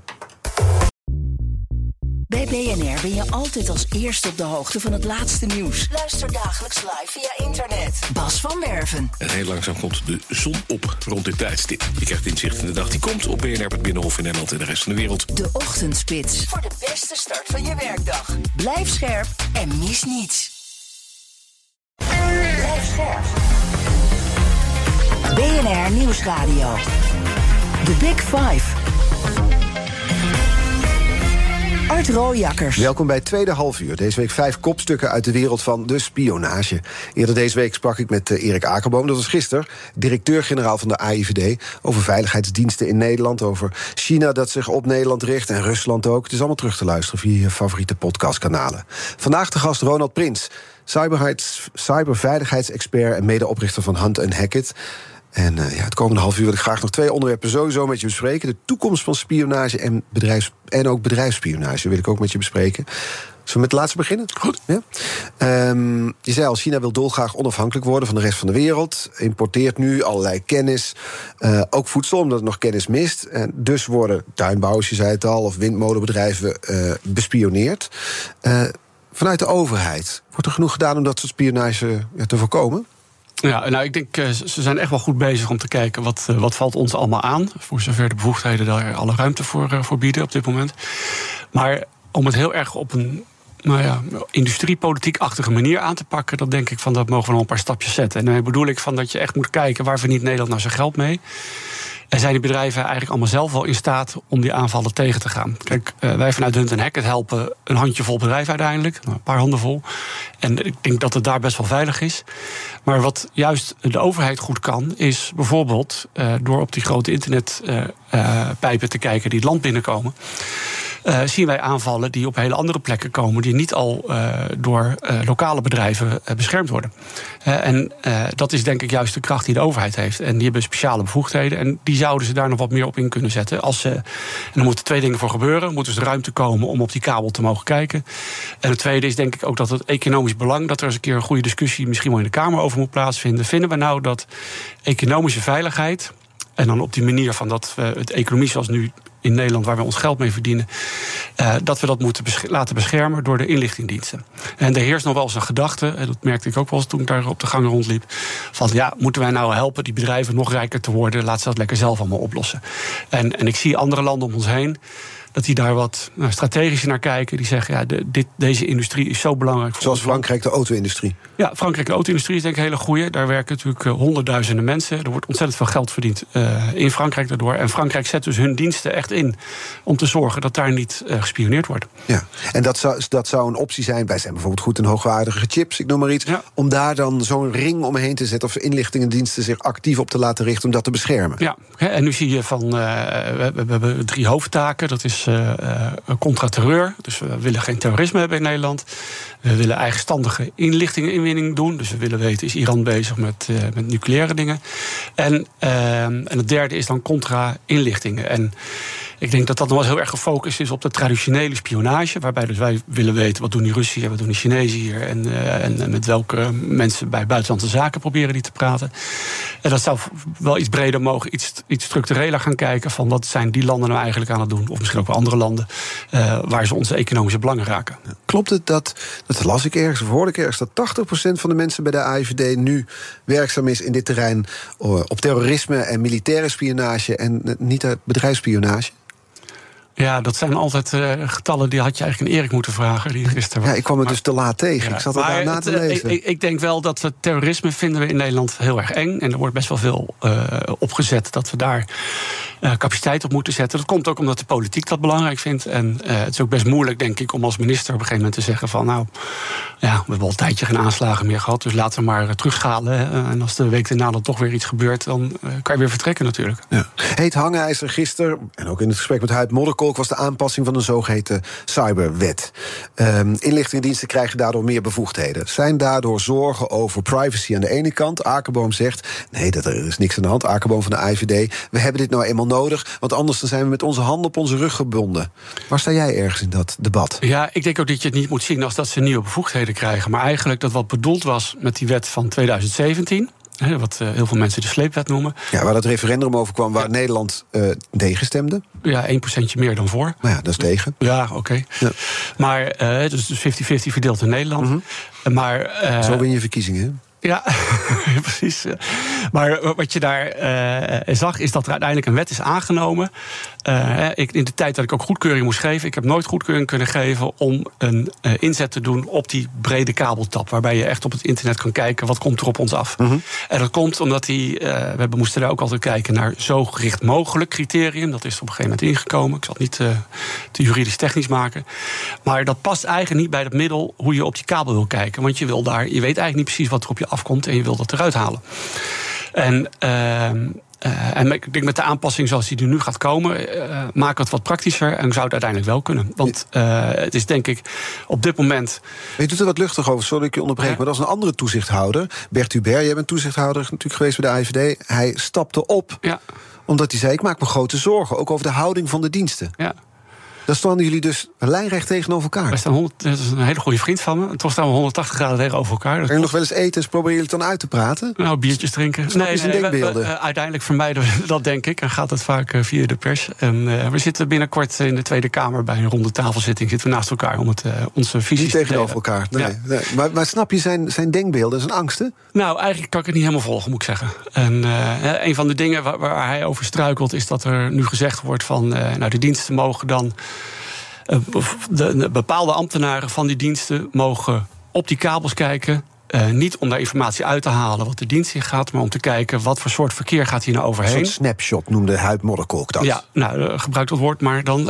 Speaker 2: Bij BNR ben je altijd als eerste op de hoogte van het laatste nieuws. Luister dagelijks live via internet. Bas van Werven.
Speaker 5: En heel langzaam komt de zon op rond dit tijdstip. Je krijgt inzicht in de dag die komt op BNR, het Binnenhof in Nederland en de rest van de wereld.
Speaker 2: De Ochtendspits. Voor de beste start van je werkdag. Blijf scherp en mis niets. Blijf scherp. BNR Nieuwsradio. The Big Five. Art Rooijakkers.
Speaker 3: Welkom bij het tweede halfuur. Deze week 5 kopstukken uit de wereld van de spionage. Eerder deze week sprak ik met Erik Akerboom, dat was gisteren, directeur-generaal van de AIVD, over veiligheidsdiensten in Nederland, over China dat zich op Nederland richt en Rusland ook. Het is allemaal terug te luisteren via je favoriete podcastkanalen. Vandaag de gast Ronald Prins, cyberveiligheidsexpert en medeoprichter van Hunt & Hackett. En het komende half uur wil ik graag nog 2 onderwerpen sowieso met je bespreken. De toekomst van spionage en ook bedrijfsspionage wil ik ook met je bespreken. Zullen we met het laatste beginnen?
Speaker 4: Goed.
Speaker 3: Ja? Je zei al, China wil dolgraag onafhankelijk worden van de rest van de wereld. Importeert nu allerlei kennis. Ook voedsel, omdat het nog kennis mist. En dus worden tuinbouwers, je zei het al, of windmolenbedrijven bespioneerd. Vanuit de overheid, wordt er genoeg gedaan om dat soort spionage te voorkomen?
Speaker 4: Ja, nou, ik denk, ze zijn echt wel goed bezig om te kijken wat valt ons allemaal aan. Voor zover de bevoegdheden daar alle ruimte voor bieden op dit moment. Maar om het heel erg op een industriepolitiek-achtige manier aan te pakken, dat denk ik van dat mogen we nog een paar stapjes zetten. En daarmee bedoel ik van dat je echt moet kijken waar verdient Nederland nou zijn geld mee. En zijn die bedrijven eigenlijk allemaal zelf wel in staat om die aanvallen tegen te gaan? Kijk, wij vanuit Hunt & Hackett helpen een handjevol bedrijven uiteindelijk. Een paar handen vol. En ik denk dat het daar best wel veilig is. Maar wat juist de overheid goed kan, is bijvoorbeeld door op die grote internetpijpen te kijken die het land binnenkomen, zien wij aanvallen die op hele andere plekken komen, die niet al door lokale bedrijven beschermd worden. En dat is denk ik juist de kracht die de overheid heeft. En die hebben speciale bevoegdheden. En die zouden ze daar nog wat meer op in kunnen zetten. En er moeten 2 dingen voor gebeuren. Er moet dus de ruimte komen om op die kabel te mogen kijken. En het tweede is denk ik ook dat het economisch belang, dat er eens een keer een goede discussie misschien wel in de Kamer over moet plaatsvinden. Vinden we nou dat economische veiligheid, en dan op die manier van dat we het economie zoals nu in Nederland, waar we ons geld mee verdienen, dat we dat moeten laten beschermen door de inlichtingendiensten. En er heerst nog wel eens een gedachte, en dat merkte ik ook wel eens toen ik daar op de gang rondliep, van moeten wij nou helpen die bedrijven nog rijker te worden, laat ze dat lekker zelf allemaal oplossen. En ik zie andere landen om ons heen, dat die daar wat strategischer naar kijken. Die zeggen, deze industrie is zo belangrijk.
Speaker 3: Zoals Frankrijk, de auto-industrie.
Speaker 4: Ja, Frankrijk, de auto-industrie is denk ik een hele goeie. Daar werken natuurlijk honderdduizenden mensen. Er wordt ontzettend veel geld verdiend in Frankrijk daardoor. En Frankrijk zet dus hun diensten echt in om te zorgen dat daar niet gespioneerd wordt.
Speaker 3: Ja, en dat zou een optie zijn. Wij zijn bijvoorbeeld goed in hoogwaardige chips, ik noem maar iets. Ja. Om daar dan zo'n ring omheen te zetten, of inlichtingendiensten zich actief op te laten richten om dat te beschermen.
Speaker 4: Ja, en nu zie je we hebben 3 hoofdtaken. Dat is contra-terreur. Dus we willen geen terrorisme hebben in Nederland. We willen eigenstandige inlichtingeninwinning doen. Dus we willen weten, is Iran bezig met nucleaire dingen? En het derde is dan contra-inlichtingen. En ik denk dat nog wel heel erg gefocust is op de traditionele spionage. Waarbij dus wij willen weten, wat doen die Russen hier, wat doen die Chinezen hier? En met welke mensen bij buitenlandse zaken proberen die te praten. En dat zou wel iets breder mogen, iets structureler gaan kijken van wat zijn die landen nou eigenlijk aan het doen. Of misschien ook wel andere landen waar ze onze economische belangen raken.
Speaker 3: Klopt het dat las ik ergens of hoorde ik ergens, dat 80% van de mensen bij de AIVD nu werkzaam is in dit terrein op terrorisme en militaire spionage en niet bedrijfsspionage?
Speaker 4: Ja, dat zijn altijd getallen die had je eigenlijk aan Erik moeten vragen. Die gisteren was.
Speaker 3: Ja, ik kwam het dus te laat tegen. Ja, ik zat er daarna te lezen.
Speaker 4: Ik denk wel dat we terrorisme vinden we in Nederland heel erg eng. En er wordt best wel veel opgezet dat we daar capaciteit op moeten zetten. Dat komt ook omdat de politiek dat belangrijk vindt. En het is ook best moeilijk, denk ik, om als minister op een gegeven moment te zeggen van nou, ja, we hebben al een tijdje geen aanslagen meer gehad, dus laten we maar terugschalen. En als de week daarna dan toch weer iets gebeurt, dan kan je weer vertrekken natuurlijk.
Speaker 3: Ja. Heet hangijzer gisteren, en ook in het gesprek met Huid Modderkolk, was de aanpassing van de zogeheten cyberwet. Inlichtingendiensten krijgen daardoor meer bevoegdheden. Zijn daardoor zorgen over privacy aan de ene kant? Akerboom zegt, nee, er is niks aan de hand. Akerboom van de AIVD, we hebben dit nou eenmaal nodig, want anders dan zijn we met onze handen op onze rug gebonden. Waar sta jij ergens in dat debat?
Speaker 4: Ja, ik denk ook dat je het niet moet zien als dat ze nieuwe bevoegdheden krijgen. Maar eigenlijk dat wat bedoeld was met die wet van 2017... wat heel veel mensen de sleepwet noemen. Ja,
Speaker 3: waar dat referendum over kwam, waar Nederland tegen stemde.
Speaker 4: Ja, 1% meer dan voor.
Speaker 3: Nou ja, dat is tegen.
Speaker 4: Ja, oké. Ja. Maar dus 50-50 verdeeld in Nederland. Mm-hmm. Maar,
Speaker 3: zo win je verkiezingen, hè?
Speaker 4: Ja, precies. Maar wat je daar zag, is dat er uiteindelijk een wet is aangenomen. In de tijd dat ik ook goedkeuring moest geven, ik heb nooit goedkeuring kunnen geven om een inzet te doen op die brede kabeltap, waarbij je echt op het internet kan kijken wat komt er op ons af. Mm-hmm. En dat komt omdat we moesten daar ook altijd kijken naar zo gericht mogelijk criterium. Dat is er op een gegeven moment ingekomen. Ik zal het niet te juridisch technisch maken. Maar dat past eigenlijk niet bij het middel hoe je op die kabel wil kijken. Want je weet eigenlijk niet precies wat er op je afkomt en je wil dat eruit halen. En ik denk met de aanpassing zoals die er nu gaat komen, maken we het wat praktischer en zou het uiteindelijk wel kunnen. Want het is denk ik op dit moment.
Speaker 3: Je doet er wat luchtig over, sorry dat ik je onderbreek, maar dat is een andere toezichthouder. Bert Hubert, jij bent toezichthouder natuurlijk geweest bij de AIVD. Hij stapte op omdat hij zei, ik maak me grote zorgen, ook over de houding van de diensten. Ja. Daar stonden jullie dus lijnrecht tegenover elkaar.
Speaker 4: Dat is een hele goede vriend van me. Toch staan we 180 graden tegenover elkaar.
Speaker 3: En nog wel eens eten, dus proberen jullie het dan uit te praten?
Speaker 4: Nou, biertjes drinken.
Speaker 3: Denkbeelden.
Speaker 4: Uiteindelijk vermijden we dat, denk ik. En gaat het vaak via de pers. En we zitten binnenkort in de Tweede Kamer bij een ronde tafelsitting. Zitten we naast elkaar om onze visies
Speaker 3: niet tegenover elkaar. Nee. Maar snap je zijn denkbeelden, zijn angsten?
Speaker 4: Nou, eigenlijk kan ik het niet helemaal volgen, moet ik zeggen. En een van de dingen waar hij over struikelt, is dat er nu gezegd wordt van de diensten mogen dan. De bepaalde ambtenaren van die diensten mogen op die kabels kijken. Niet om daar informatie uit te halen wat de dienst in gaat, maar om te kijken wat voor soort verkeer gaat hier nou overheen.
Speaker 3: Een soort snapshot noemde Huid Modderkolk dat.
Speaker 4: Ja, nou, gebruik dat woord maar dan.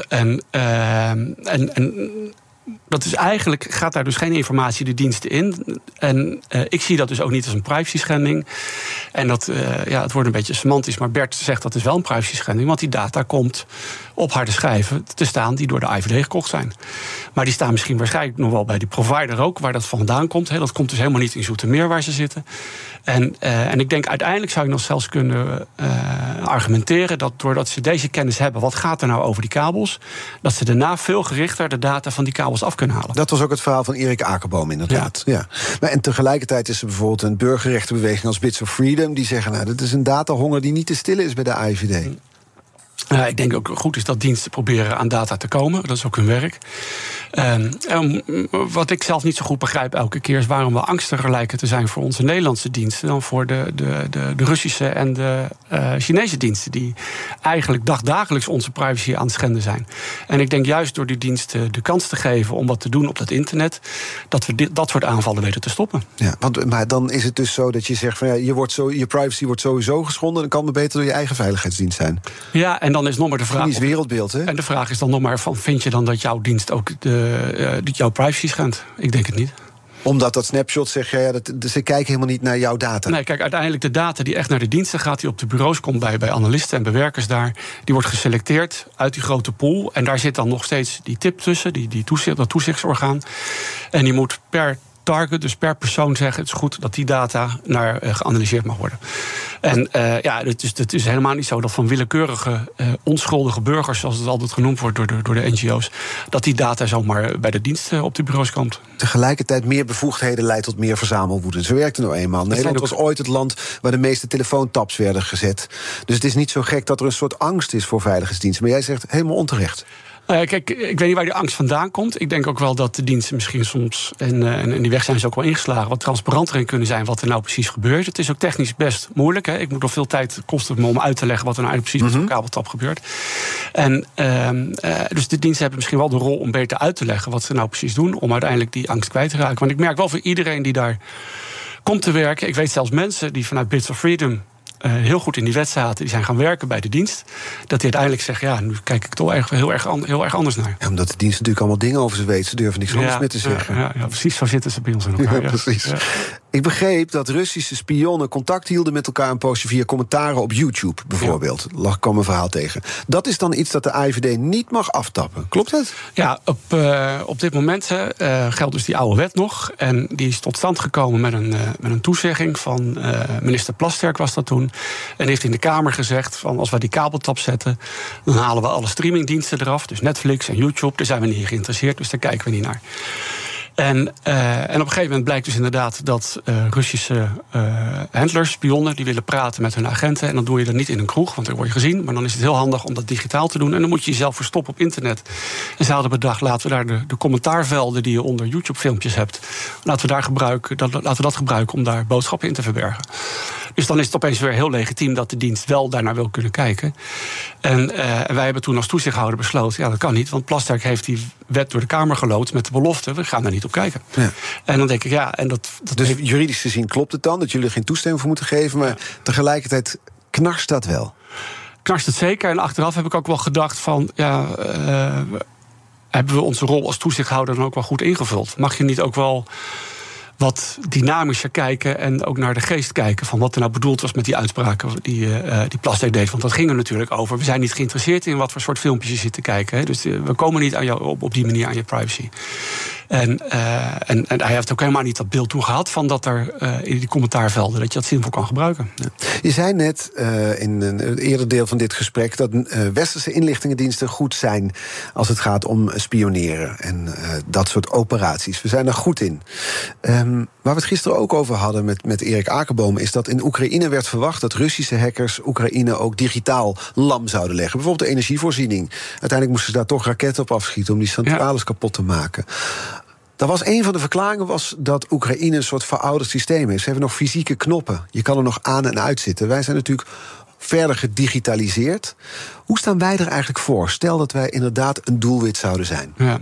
Speaker 4: En dat is eigenlijk, gaat daar dus geen informatie de diensten in. En ik zie dat dus ook niet als een privacy-schending. En dat, het wordt een beetje semantisch, maar Bert zegt dat is wel een privacy-schending, want die data komt op harde schijven te staan die door de AIVD gekocht zijn. Maar die staan misschien waarschijnlijk nog wel bij die provider ook, waar dat vandaan komt. Dat komt dus helemaal niet in Zoetermeer waar ze zitten. En ik denk uiteindelijk zou je nog zelfs kunnen argumenteren dat doordat ze deze kennis hebben, wat gaat er nou over die kabels, dat ze daarna veel gerichter de data van die kabels af kunnen halen.
Speaker 3: Dat was ook het verhaal van Erik Akerboom inderdaad. Ja. Maar en tegelijkertijd is er bijvoorbeeld een burgerrechtenbeweging als Bits of Freedom die zeggen, nou, dat is een datahonger die niet te stillen is bij de AIVD.
Speaker 4: Ik denk ook goed is dat diensten proberen aan data te komen. Dat is ook hun werk. Wat ik zelf niet zo goed begrijp elke keer is waarom we angstiger lijken te zijn voor onze Nederlandse diensten dan voor de Russische en de Chinese diensten, die eigenlijk dagdagelijks onze privacy aan het schenden zijn. En ik denk juist door die diensten de kans te geven om wat te doen op dat internet, dat we dat soort aanvallen weten te stoppen.
Speaker 3: Ja, maar dan is het dus zo dat je zegt van je privacy wordt sowieso geschonden, dan kan het beter door je eigen veiligheidsdienst zijn.
Speaker 4: Ja, en dan is nog maar de vraag.
Speaker 3: Cynisch wereldbeeld, hè?
Speaker 4: En de vraag is dan nog maar van, vind je dan dat jouw dienst ook jouw privacy schendt? Ik denk het niet.
Speaker 3: Omdat dat snapshot, zeg je, ze kijken helemaal niet naar jouw data.
Speaker 4: Nee, kijk, uiteindelijk de data die echt naar de diensten gaat, die op de bureaus komt bij analisten en bewerkers daar, die wordt geselecteerd uit die grote pool. En daar zit dan nog steeds die tip tussen, dat toezichtsorgaan. En die moet per target, dus per persoon zeggen, het is goed dat die data naar geanalyseerd mag worden. En het is helemaal niet zo dat van willekeurige, onschuldige burgers, zoals het altijd genoemd wordt door de NGO's, dat die data zomaar bij de diensten op de bureaus komt.
Speaker 3: Tegelijkertijd meer bevoegdheden leidt tot meer verzamelwoede. Zo werkt het nou eenmaal. Nederland was ooit het land waar de meeste telefoontaps werden gezet. Dus het is niet zo gek dat er een soort angst is voor veiligheidsdiensten. Maar jij zegt helemaal onterecht.
Speaker 4: Kijk, ik weet niet waar die angst vandaan komt. Ik denk ook wel dat de diensten misschien soms, en die weg zijn ze ook wel ingeslagen, wat transparanter in kunnen zijn wat er nou precies gebeurt. Het is ook technisch best moeilijk. Hè. Ik moet nog veel tijd kosten me om uit te leggen wat er nou eigenlijk precies met zo'n kabeltap gebeurt. En dus de diensten hebben misschien wel de rol om beter uit te leggen wat ze nou precies doen, om uiteindelijk die angst kwijt te raken. Want ik merk wel voor iedereen die daar komt te werken, ik weet zelfs mensen die vanuit Bits of Freedom heel goed in die wet zaten, die zijn gaan werken bij de dienst, dat die uiteindelijk zeggen, ja, nu kijk ik toch heel erg anders naar.
Speaker 3: Ja, omdat de dienst natuurlijk allemaal dingen over ze weet, ze durven niks anders meer te zeggen.
Speaker 4: Ja, precies, zo zitten ze bij ons in elkaar.
Speaker 3: Ja, precies. Ja. Ik begreep dat Russische spionnen contact hielden met elkaar een poosje via commentaren op YouTube, bijvoorbeeld. Ja. Kwam een verhaal tegen. Dat is dan iets dat de AIVD niet mag aftappen. Klopt het?
Speaker 4: Ja, op dit moment geldt dus die oude wet nog. En die is tot stand gekomen met een toezegging van minister Plasterk was dat toen. En heeft in de Kamer gezegd van als we die kabeltap zetten, dan halen we alle streamingdiensten eraf. Dus Netflix en YouTube, daar zijn we niet geïnteresseerd, dus daar kijken we niet naar. En op een gegeven moment blijkt dus inderdaad dat Russische handlers, spionnen, die willen praten met hun agenten. En dan doe je dat niet in een kroeg, want dan word je gezien. Maar dan is het heel handig om dat digitaal te doen. En dan moet je jezelf verstoppen op internet. En ze hadden bedacht, laten we daar de commentaarvelden die je onder YouTube-filmpjes hebt, laten we dat gebruiken om daar boodschappen in te verbergen. Dus dan is het opeens weer heel legitiem dat de dienst wel daarnaar wil kunnen kijken. En wij hebben toen als toezichthouder besloten, ja, dat kan niet, want Plasterk heeft die wet door de Kamer geloodst met de belofte, we gaan daar niet op kijken. Ja. En dan denk ik, ja, en dat
Speaker 3: dus juridisch gezien klopt het dan, dat jullie er geen toestemming voor moeten geven, maar tegelijkertijd knarst dat wel?
Speaker 4: Knarst het zeker. En achteraf heb ik ook wel gedacht van, hebben we onze rol als toezichthouder dan ook wel goed ingevuld? Mag je niet ook wel wat dynamischer kijken en ook naar de geest kijken van wat er nou bedoeld was met die uitspraken die Plasterk deed? Want dat ging er natuurlijk over. We zijn niet geïnteresseerd in wat voor soort filmpjes je zit te kijken. Hè? Dus we komen niet aan jou, op die manier aan je privacy. En hij heeft ook helemaal niet dat beeld toen gehad van dat er in die commentaarvelden dat je dat zinvol kan gebruiken. Ja.
Speaker 3: Je zei net in een eerder deel van dit gesprek dat westerse inlichtingendiensten goed zijn als het gaat om spioneren en dat soort operaties. We zijn daar goed in. Waar we het gisteren ook over hadden met Erik Akerboom is dat in Oekraïne werd verwacht dat Russische hackers Oekraïne ook digitaal lam zouden leggen. Bijvoorbeeld de energievoorziening. Uiteindelijk moesten ze daar toch raketten op afschieten om die centrales kapot te maken. Dat was een van de verklaringen was dat Oekraïne een soort verouderd systeem is. Ze hebben nog fysieke knoppen. Je kan er nog aan en uit zitten. Wij zijn natuurlijk verder gedigitaliseerd. Hoe staan wij er eigenlijk voor? Stel dat wij inderdaad een doelwit zouden zijn.
Speaker 4: Ja.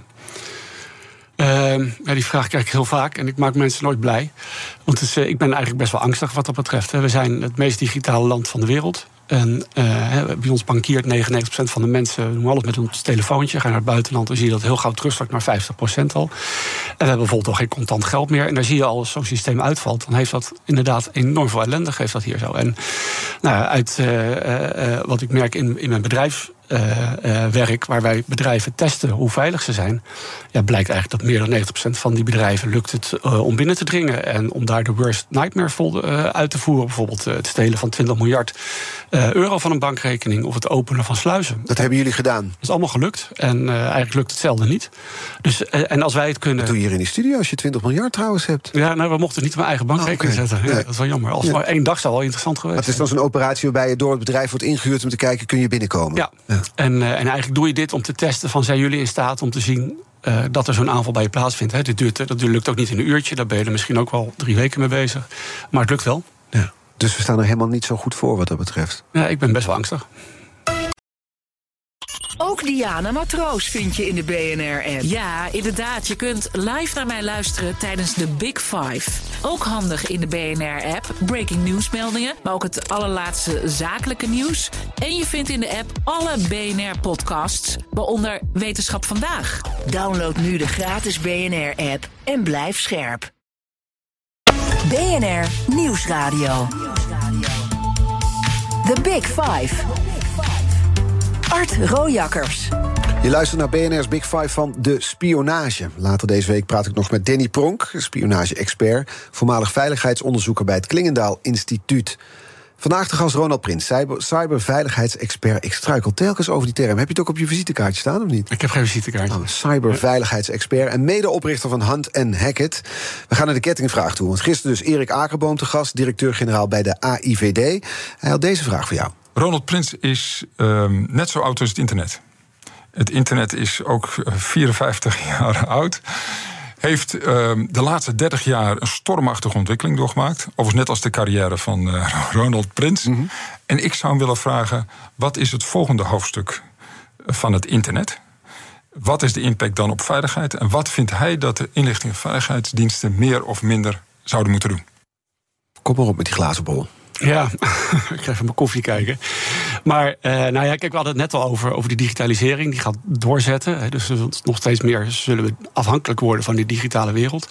Speaker 4: Die vraag krijg ik heel vaak en ik maak mensen nooit blij. Want ik ben eigenlijk best wel angstig wat dat betreft. We zijn het meest digitale land van de wereld. En bij ons bankiert 99% van de mensen doen alles met ons telefoontje. Gaan naar het buitenland, dan zie je dat heel gauw terugzakt naar 50% al. En we hebben bijvoorbeeld al geen contant geld meer. En daar zie je al, als zo'n systeem uitvalt, dan heeft dat inderdaad enorm veel ellende, geeft dat hier zo. En uit wat ik merk in mijn bedrijfswerk, waar wij bedrijven testen hoe veilig ze zijn, blijkt eigenlijk dat meer dan 90% van die bedrijven lukt het om binnen te dringen. En om daar de worst nightmare uit te voeren. Bijvoorbeeld het stelen van 20 miljard euro van een bankrekening of het openen van sluizen.
Speaker 3: Dat hebben jullie gedaan?
Speaker 4: Dat is allemaal gelukt. En eigenlijk lukt hetzelfde niet. Dus, en als wij het kunnen.
Speaker 3: Wat doe je hier in die studio als je 20 miljard trouwens hebt?
Speaker 4: Ja, nou, we mochten niet op mijn eigen bankrekening zetten. Ja, dat is wel jammer. Als maar 1 dag zou wel interessant geweest zijn.
Speaker 3: Het is dan zo'n operatie waarbij je door het bedrijf wordt ingehuurd om te kijken, kun je binnenkomen?
Speaker 4: Ja. En eigenlijk doe je dit om te testen van, zijn jullie in staat om te zien dat er zo'n aanval bij je plaatsvindt. Hè. Dat lukt ook niet in een uurtje, daar ben je er misschien ook wel 3 weken mee bezig. Maar het lukt wel.
Speaker 3: Ja. Dus we staan er helemaal niet zo goed voor wat dat betreft.
Speaker 4: Ja, ik ben best wel angstig.
Speaker 2: Ook Diana Matroos vind je in de BNR-app.
Speaker 6: Ja, inderdaad. Je kunt live naar mij luisteren tijdens de Big Five. Ook handig in de BNR-app. Breaking nieuwsmeldingen, maar ook het allerlaatste zakelijke nieuws. En je vindt in de app alle BNR-podcasts, waaronder Wetenschap Vandaag.
Speaker 2: Download nu de gratis BNR-app en blijf scherp. BNR Nieuwsradio. The Big Five. Art Rojakkers.
Speaker 3: Je luistert naar BNR's Big Five van de spionage. Later deze week praat ik nog met Danny Pronk, spionage-expert, voormalig veiligheidsonderzoeker bij het Klingendaal Instituut. Vandaag de gast Ronald Prins, cyberveiligheidsexpert. Ik struikel telkens over die term. Heb je het ook op je visitekaartje staan of niet?
Speaker 4: Ik heb geen visitekaartje.
Speaker 3: Cyberveiligheidsexpert en medeoprichter van Hunt & Hackett. We gaan naar de kettingvraag toe. Want gisteren dus Erik Akerboom te gast, directeur-generaal bij de AIVD. Hij had deze vraag voor jou.
Speaker 7: Ronald Prins is net zo oud als het internet. Het internet is ook 54 jaar oud. Heeft de laatste 30 jaar een stormachtige ontwikkeling doorgemaakt. Overigens net als de carrière van Ronald Prins. Mm-hmm. En ik zou hem willen vragen, wat is het volgende hoofdstuk van het internet? Wat is de impact dan op veiligheid? En wat vindt hij dat de inlichting- en veiligheidsdiensten meer of minder zouden moeten doen?
Speaker 3: Kom maar op met die glazen bol.
Speaker 4: Ja, ik ga even mijn koffie kijken. Maar kijk, we hadden het net al over die digitalisering. Die gaat doorzetten. Dus nog steeds meer zullen we afhankelijk worden van die digitale wereld.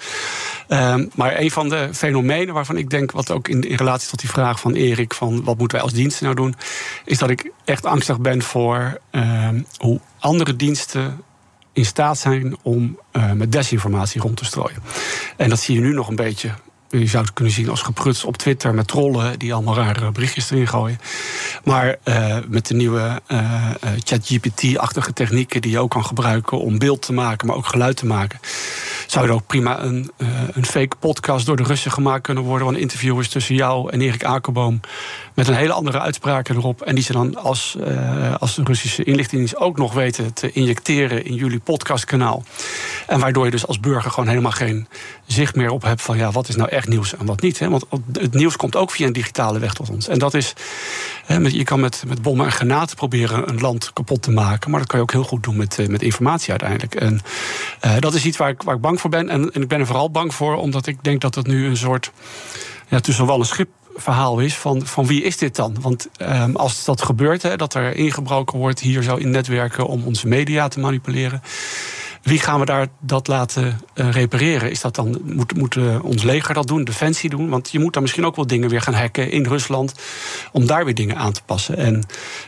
Speaker 4: Maar een van de fenomenen waarvan ik denk, wat ook in relatie tot die vraag van Erik, van wat moeten wij als diensten nou doen, is dat ik echt angstig ben voor hoe andere diensten in staat zijn om met desinformatie rond te strooien. En dat zie je nu nog een beetje. Je zou het kunnen zien als gepruts op Twitter met trollen die allemaal rare berichtjes erin gooien. Maar met de nieuwe ChatGPT-achtige technieken die je ook kan gebruiken om beeld te maken, maar ook geluid te maken, zou er ook prima een fake podcast door de Russen gemaakt kunnen worden, waar een interview is tussen jou en Erik Akerboom met een hele andere uitspraken erop. En die ze dan als de Russische inlichtingendienst ook nog weten te injecteren in jullie podcastkanaal. En waardoor je dus als burger gewoon helemaal geen zicht meer op hebt van ja, wat is nou echt nieuws en wat niet. Hè? Want het nieuws komt ook via een digitale weg tot ons. En dat is, je kan met bommen en granaten proberen een land kapot te maken, maar dat kan je ook heel goed doen met informatie uiteindelijk. En dat is iets waar ik bang voor ben. En ik ben er vooral bang voor omdat ik denk dat het nu een soort tussen wal en schip verhaal is van wie is dit dan? Want als dat gebeurt, dat er ingebroken wordt hier zo in netwerken om onze media te manipuleren, wie gaan we dat laten repareren? Is dat dan, moet ons leger dat doen, Defensie doen? Want je moet dan misschien ook wel dingen weer gaan hacken in Rusland om daar weer dingen aan te passen. En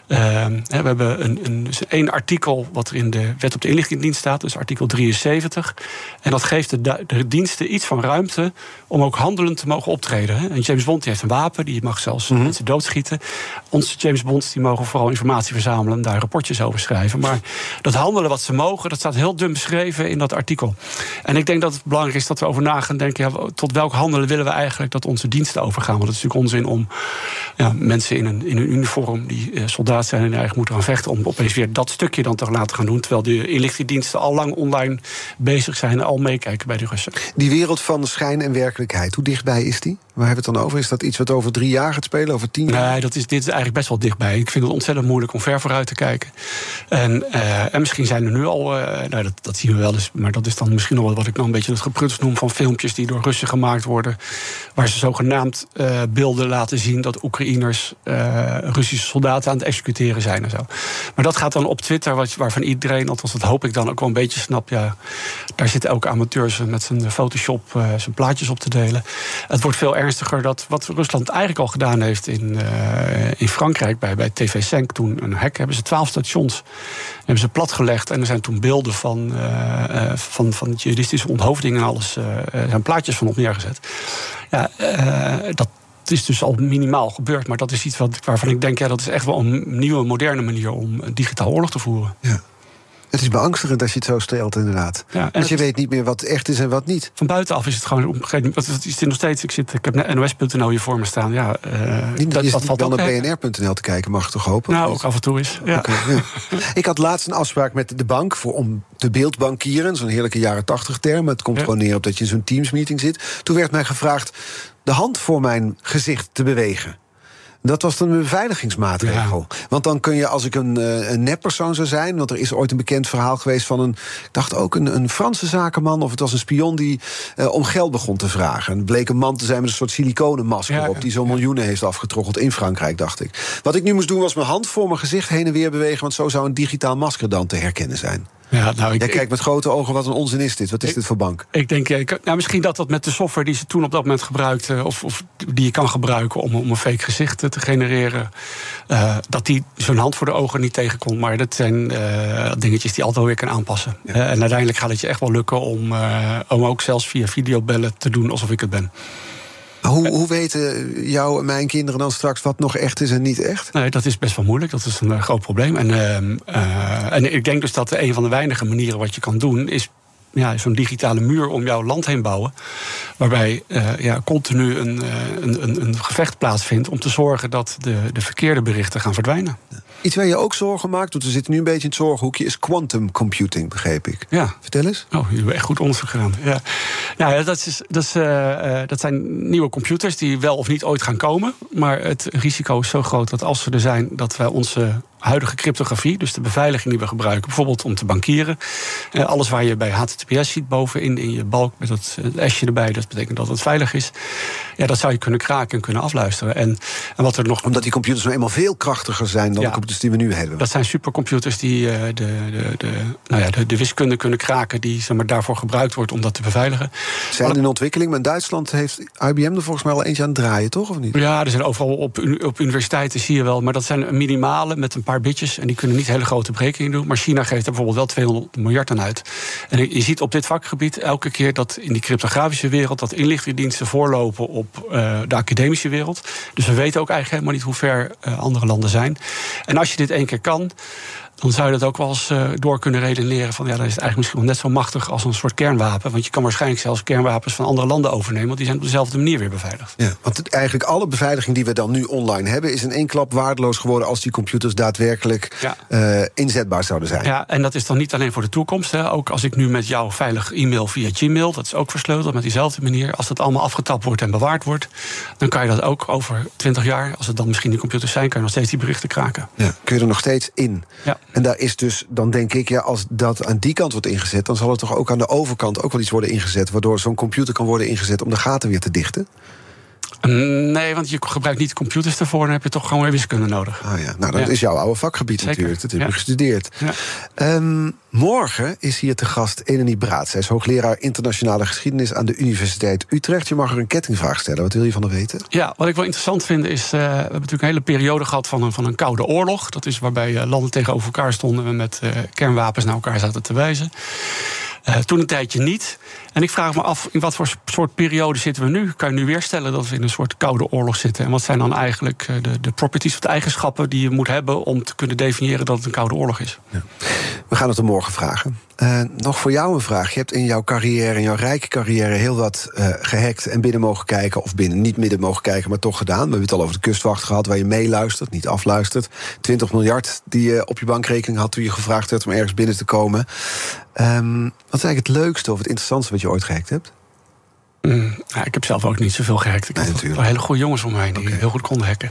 Speaker 4: we hebben één artikel wat er in de Wet op de Inlichtingendienst staat, dus artikel 73. En dat geeft de diensten iets van ruimte om ook handelend te mogen optreden. Hè? En James Bond die heeft een wapen, die mag zelfs mensen doodschieten. Onze James Bonds die mogen vooral informatie verzamelen en daar rapportjes over schrijven. Maar dat handelen wat ze mogen, dat staat heel dun beschreven in dat artikel. En ik denk dat het belangrijk is dat we over na gaan denken, tot welk handelen willen we eigenlijk dat onze diensten overgaan? Want het is natuurlijk onzin om mensen in een uniform die soldaat zijn en eigenlijk moeten gaan vechten, om opeens weer dat stukje dan te laten gaan doen, terwijl de inlichtingendiensten al lang online bezig zijn en al meekijken bij de Russen.
Speaker 3: Die wereld van schijn en werkelijkheid, hoe dichtbij is die? Waar hebben we het dan over? Is dat iets wat over 3 jaar gaat spelen, over 10 jaar?
Speaker 4: Nee, dit is eigenlijk best wel dichtbij. Ik vind het ontzettend moeilijk om ver vooruit te kijken. En misschien zijn er nu al, dat zien we wel eens, maar dat is dan misschien nog wat ik nou een beetje het gepruts noem van filmpjes die door Russen gemaakt worden, waar ze zogenaamd beelden laten zien dat Oekraïners Russische soldaten aan het executeren zijn en zo. Maar dat gaat dan op Twitter, waarvan iedereen, althans dat hoop ik dan ook wel een beetje snapt, daar zitten elke amateur met zijn Photoshop zijn plaatjes op te delen. Het wordt veel ernstiger dat wat Rusland eigenlijk al gedaan heeft in Frankrijk bij TV5 toen een hack, hebben ze 12 stations hebben ze platgelegd en er zijn toen beelden van jihadistische onthoofdingen en alles, zijn plaatjes van op neergezet. Dat is dus al minimaal gebeurd, maar dat is iets waarvan ik denk, dat is echt wel een nieuwe, moderne manier om een digitaal oorlog te voeren.
Speaker 3: Ja. Het is beangstigend als je het zo stelt, inderdaad.
Speaker 4: Ja,
Speaker 3: als je weet niet meer wat echt is en wat niet.
Speaker 4: Van buitenaf is het gewoon op een gegeven moment. Het is nog steeds. Ik heb NOS.nl hier voor me staan. Ja,
Speaker 3: dat valt dan op bnr.nl te kijken, mag ik toch hopen?
Speaker 4: Nou, ook af en toe is. Ja.
Speaker 3: Okay, ja. Ik had laatst een afspraak met de bank om te beeldbankieren. Zo'n heerlijke jaren 80 term. Het komt gewoon neer op dat je in zo'n Teams-meeting zit. Toen werd mij gevraagd de hand voor mijn gezicht te bewegen. Dat was dan een beveiligingsmaatregel. Ja. Want dan kun je, als ik een neppersoon zou zijn... want er is ooit een bekend verhaal geweest van ik dacht ook een Franse zakenman... of het was een spion die om geld begon te vragen. En het bleek een man te zijn met een soort siliconenmasker op... die zo'n miljoenen heeft afgetroggeld in Frankrijk, dacht ik. Wat ik nu moest doen was mijn hand voor mijn gezicht heen en weer bewegen... want zo zou een digitaal masker dan te herkennen zijn. Ja, jij kijkt met grote ogen, wat een onzin is dit. Wat is dit voor bank?
Speaker 4: Ik denk, misschien dat met de software die ze toen op dat moment gebruikten... of die je kan gebruiken om een fake gezicht te genereren... dat die zo'n hand voor de ogen niet tegenkomt. Maar dat zijn dingetjes die altijd wel weer kan aanpassen. Ja. En uiteindelijk gaat het je echt wel lukken om ook zelfs via videobellen te doen alsof ik het ben.
Speaker 3: Hoe weten jou en mijn kinderen dan straks wat nog echt is en niet echt?
Speaker 4: Nee, dat is best wel moeilijk. Dat is een groot probleem. En ik denk dus dat een van de weinige manieren wat je kan doen... is zo'n digitale muur om jouw land heen bouwen. Waarbij continu een gevecht plaatsvindt... om te zorgen dat de verkeerde berichten gaan verdwijnen.
Speaker 3: Iets waar je ook zorgen maakt, want we zitten nu een beetje in het zorgenhoekje... is quantum computing, begreep ik.
Speaker 4: Ja.
Speaker 3: Vertel eens.
Speaker 4: Oh, jullie hebben echt goed onderzoek gedaan. Ja, dat zijn nieuwe computers die wel of niet ooit gaan komen. Maar het risico is zo groot dat als ze er zijn... dat wij onze huidige cryptografie, dus de beveiliging die we gebruiken... bijvoorbeeld om te bankieren. Alles waar je bij HTTPS ziet bovenin in je balk... met dat S'je erbij, dat betekent dat het veilig is. Ja, dat zou je kunnen kraken en kunnen afluisteren. En wat er nog...
Speaker 3: Omdat die computers nou eenmaal veel krachtiger zijn... dan de computers die we nu hebben.
Speaker 4: Dat zijn supercomputers die de wiskunde kunnen kraken... die daarvoor gebruikt wordt om dat te beveiligen.
Speaker 3: Zijn in ontwikkeling, maar in Duitsland heeft IBM er volgens mij al eentje aan het draaien, toch? Of niet?
Speaker 4: Ja, er zijn overal op universiteiten, zie je wel. Maar dat zijn minimale met een paar bitjes... en die kunnen niet hele grote berekeningen doen. Maar China geeft er bijvoorbeeld wel 200 miljard aan uit. En je ziet op dit vakgebied elke keer dat in die cryptografische wereld... dat inlichtingendiensten voorlopen op de academische wereld. Dus we weten ook eigenlijk helemaal niet hoe ver andere landen zijn. En als je dit 1 keer kan... dan zou je dat ook wel eens door kunnen redeneren van... dan is het eigenlijk misschien wel net zo machtig als een soort kernwapen. Want je kan waarschijnlijk zelfs kernwapens van andere landen overnemen... want die zijn op dezelfde manier weer beveiligd.
Speaker 3: Ja, want eigenlijk alle beveiliging die we dan nu online hebben... is in 1 klap waardeloos geworden als die computers daadwerkelijk inzetbaar zouden zijn.
Speaker 4: Ja, en dat is dan niet alleen voor de toekomst. Hè. Ook als ik nu met jou veilig e-mail via Gmail... dat is ook versleuteld met diezelfde manier. Als dat allemaal afgetapt wordt en bewaard wordt... dan kan je dat ook over 20 jaar, als het dan misschien die computers zijn... kan je nog steeds die berichten kraken.
Speaker 3: Ja, kun je er nog steeds in. Ja. En daar is dus, dan denk ik, als dat aan die kant wordt ingezet... dan zal het toch ook aan de overkant ook wel iets worden ingezet... waardoor zo'n computer kan worden ingezet om de gaten weer te dichten?
Speaker 4: Nee, want je gebruikt niet computers ervoor... dan heb je toch gewoon weer wiskunde nodig.
Speaker 3: Ah ja, nou, dat is jouw oude vakgebied. Zeker. Natuurlijk. Dat heb je gestudeerd. Ja. Morgen is hier te gast Eleni Braat. Zij is hoogleraar internationale geschiedenis... aan de Universiteit Utrecht. Je mag er een kettingvraag stellen. Wat wil je van haar weten?
Speaker 4: Ja, wat ik wel interessant vind is... we hebben natuurlijk een hele periode gehad van een koude oorlog. Dat is waarbij landen tegenover elkaar stonden... en met kernwapens naar elkaar zaten te wijzen. Toen een tijdje niet. En ik vraag me af, in wat voor soort periode zitten we nu? Kan je nu weer stellen dat we in een soort koude oorlog zitten? En wat zijn dan eigenlijk de properties of de eigenschappen... die je moet hebben om te kunnen definiëren dat het een koude oorlog is? Ja.
Speaker 3: We gaan het er morgen vragen. Nog voor jou een vraag. Je hebt in jouw carrière, in jouw rijke carrière... heel wat gehackt en binnen mogen kijken... of niet midden mogen kijken, maar toch gedaan. We hebben het al over de kustwacht gehad, waar je meeluistert, niet afluistert. 20 miljard die je op je bankrekening had... toen je gevraagd werd om ergens binnen te komen. Wat is eigenlijk het leukste of het interessantste wat je ooit gehackt hebt?
Speaker 4: Ik heb zelf ook niet zoveel gehackt. Ik had wel hele goede jongens om mij die heel goed konden hacken.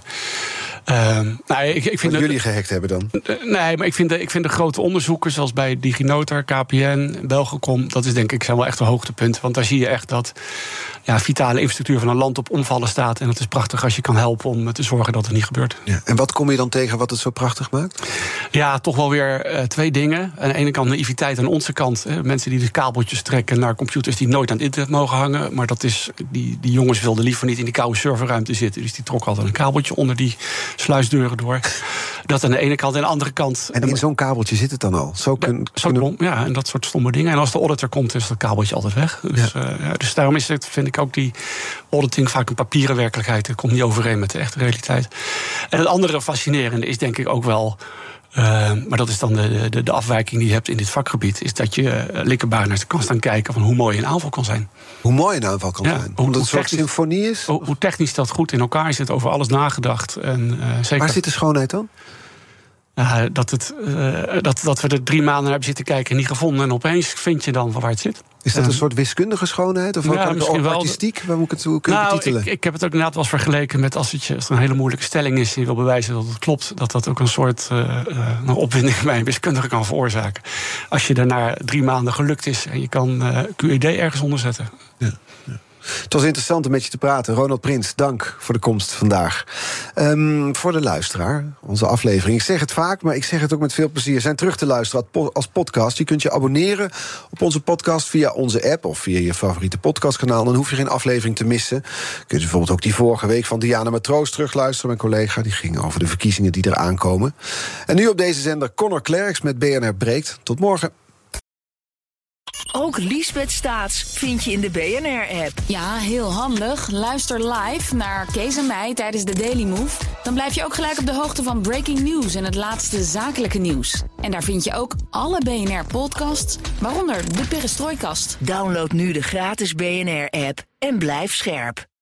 Speaker 3: Ik vind wat jullie gehackt hebben dan?
Speaker 4: Nee, maar ik vind de grote onderzoeken... zoals bij DigiNotar, KPN, Belgacom... dat is denk ik zijn wel echt een hoogtepunt. Want daar zie je echt dat vitale infrastructuur van een land op omvallen staat. En het is prachtig als je kan helpen om te zorgen dat het niet gebeurt.
Speaker 3: Ja. En wat kom je dan tegen wat het zo prachtig maakt?
Speaker 4: Ja, toch wel weer 2 dingen. Aan de ene kant naïviteit aan onze kant. Mensen die de kabeltjes trekken naar computers... die nooit aan het internet mogen hangen. Maar dat is, die jongens wilden liever niet in die koude serverruimte zitten. Dus die trokken altijd een kabeltje onder die sluisdeuren door. Dat aan de ene kant. En aan de andere kant...
Speaker 3: En in zo'n kabeltje zit het dan al?
Speaker 4: En dat soort stomme dingen. En als de auditor komt, is dat kabeltje altijd weg. Dus, dus daarom is het, vind ik ook die auditing vaak een papieren werkelijkheid. Het komt niet overeen met de echte realiteit. En het andere fascinerende is denk ik ook wel... Maar dat is dan de afwijking die je hebt in dit vakgebied. Is dat je linkerbaan kan staan kijken van hoe mooi een aanval kan zijn.
Speaker 3: Hoe mooi een aanval kan zijn. Omdat het een soort symfonie is.
Speaker 4: Hoe technisch dat goed in elkaar zit, over alles nagedacht. En, zeker.
Speaker 3: Waar zit de schoonheid dan?
Speaker 4: Dat we er 3 maanden hebben zitten kijken en niet gevonden. En opeens vind je dan waar het zit.
Speaker 3: Is dat een soort wiskundige schoonheid? Of ook artistiek? Hoe kun je betitelen?
Speaker 4: Ik heb het ook inderdaad wel eens vergeleken met als het een hele moeilijke stelling is en je wil bewijzen dat het klopt, dat ook een soort opwinding bij een wiskundige kan veroorzaken. Als je daarna 3 maanden gelukt is en je kan QED ergens onder zetten.
Speaker 3: Ja. Het was interessant om met je te praten. Ronald Prins, dank voor de komst vandaag. Voor de luisteraar, onze aflevering. Ik zeg het vaak, maar ik zeg het ook met veel plezier. Zijn terug te luisteren als podcast. Je kunt je abonneren op onze podcast via onze app of via je favoriete podcastkanaal. Dan hoef je geen aflevering te missen. Kun je bijvoorbeeld ook die vorige week van Diana Matroos terugluisteren. Mijn collega, die ging over de verkiezingen die eraan komen. En nu op deze zender Connor Klerks met BNR Breekt. Tot morgen.
Speaker 2: Ook Liesbeth Staats vind je in de BNR-app.
Speaker 8: Ja, heel handig. Luister live naar Kees en mij tijdens de Daily Move. Dan blijf je ook gelijk op de hoogte van breaking news en het laatste zakelijke nieuws. En daar vind je ook alle BNR-podcasts, waaronder de Perestrooikast.
Speaker 2: Download nu de gratis BNR-app en blijf scherp.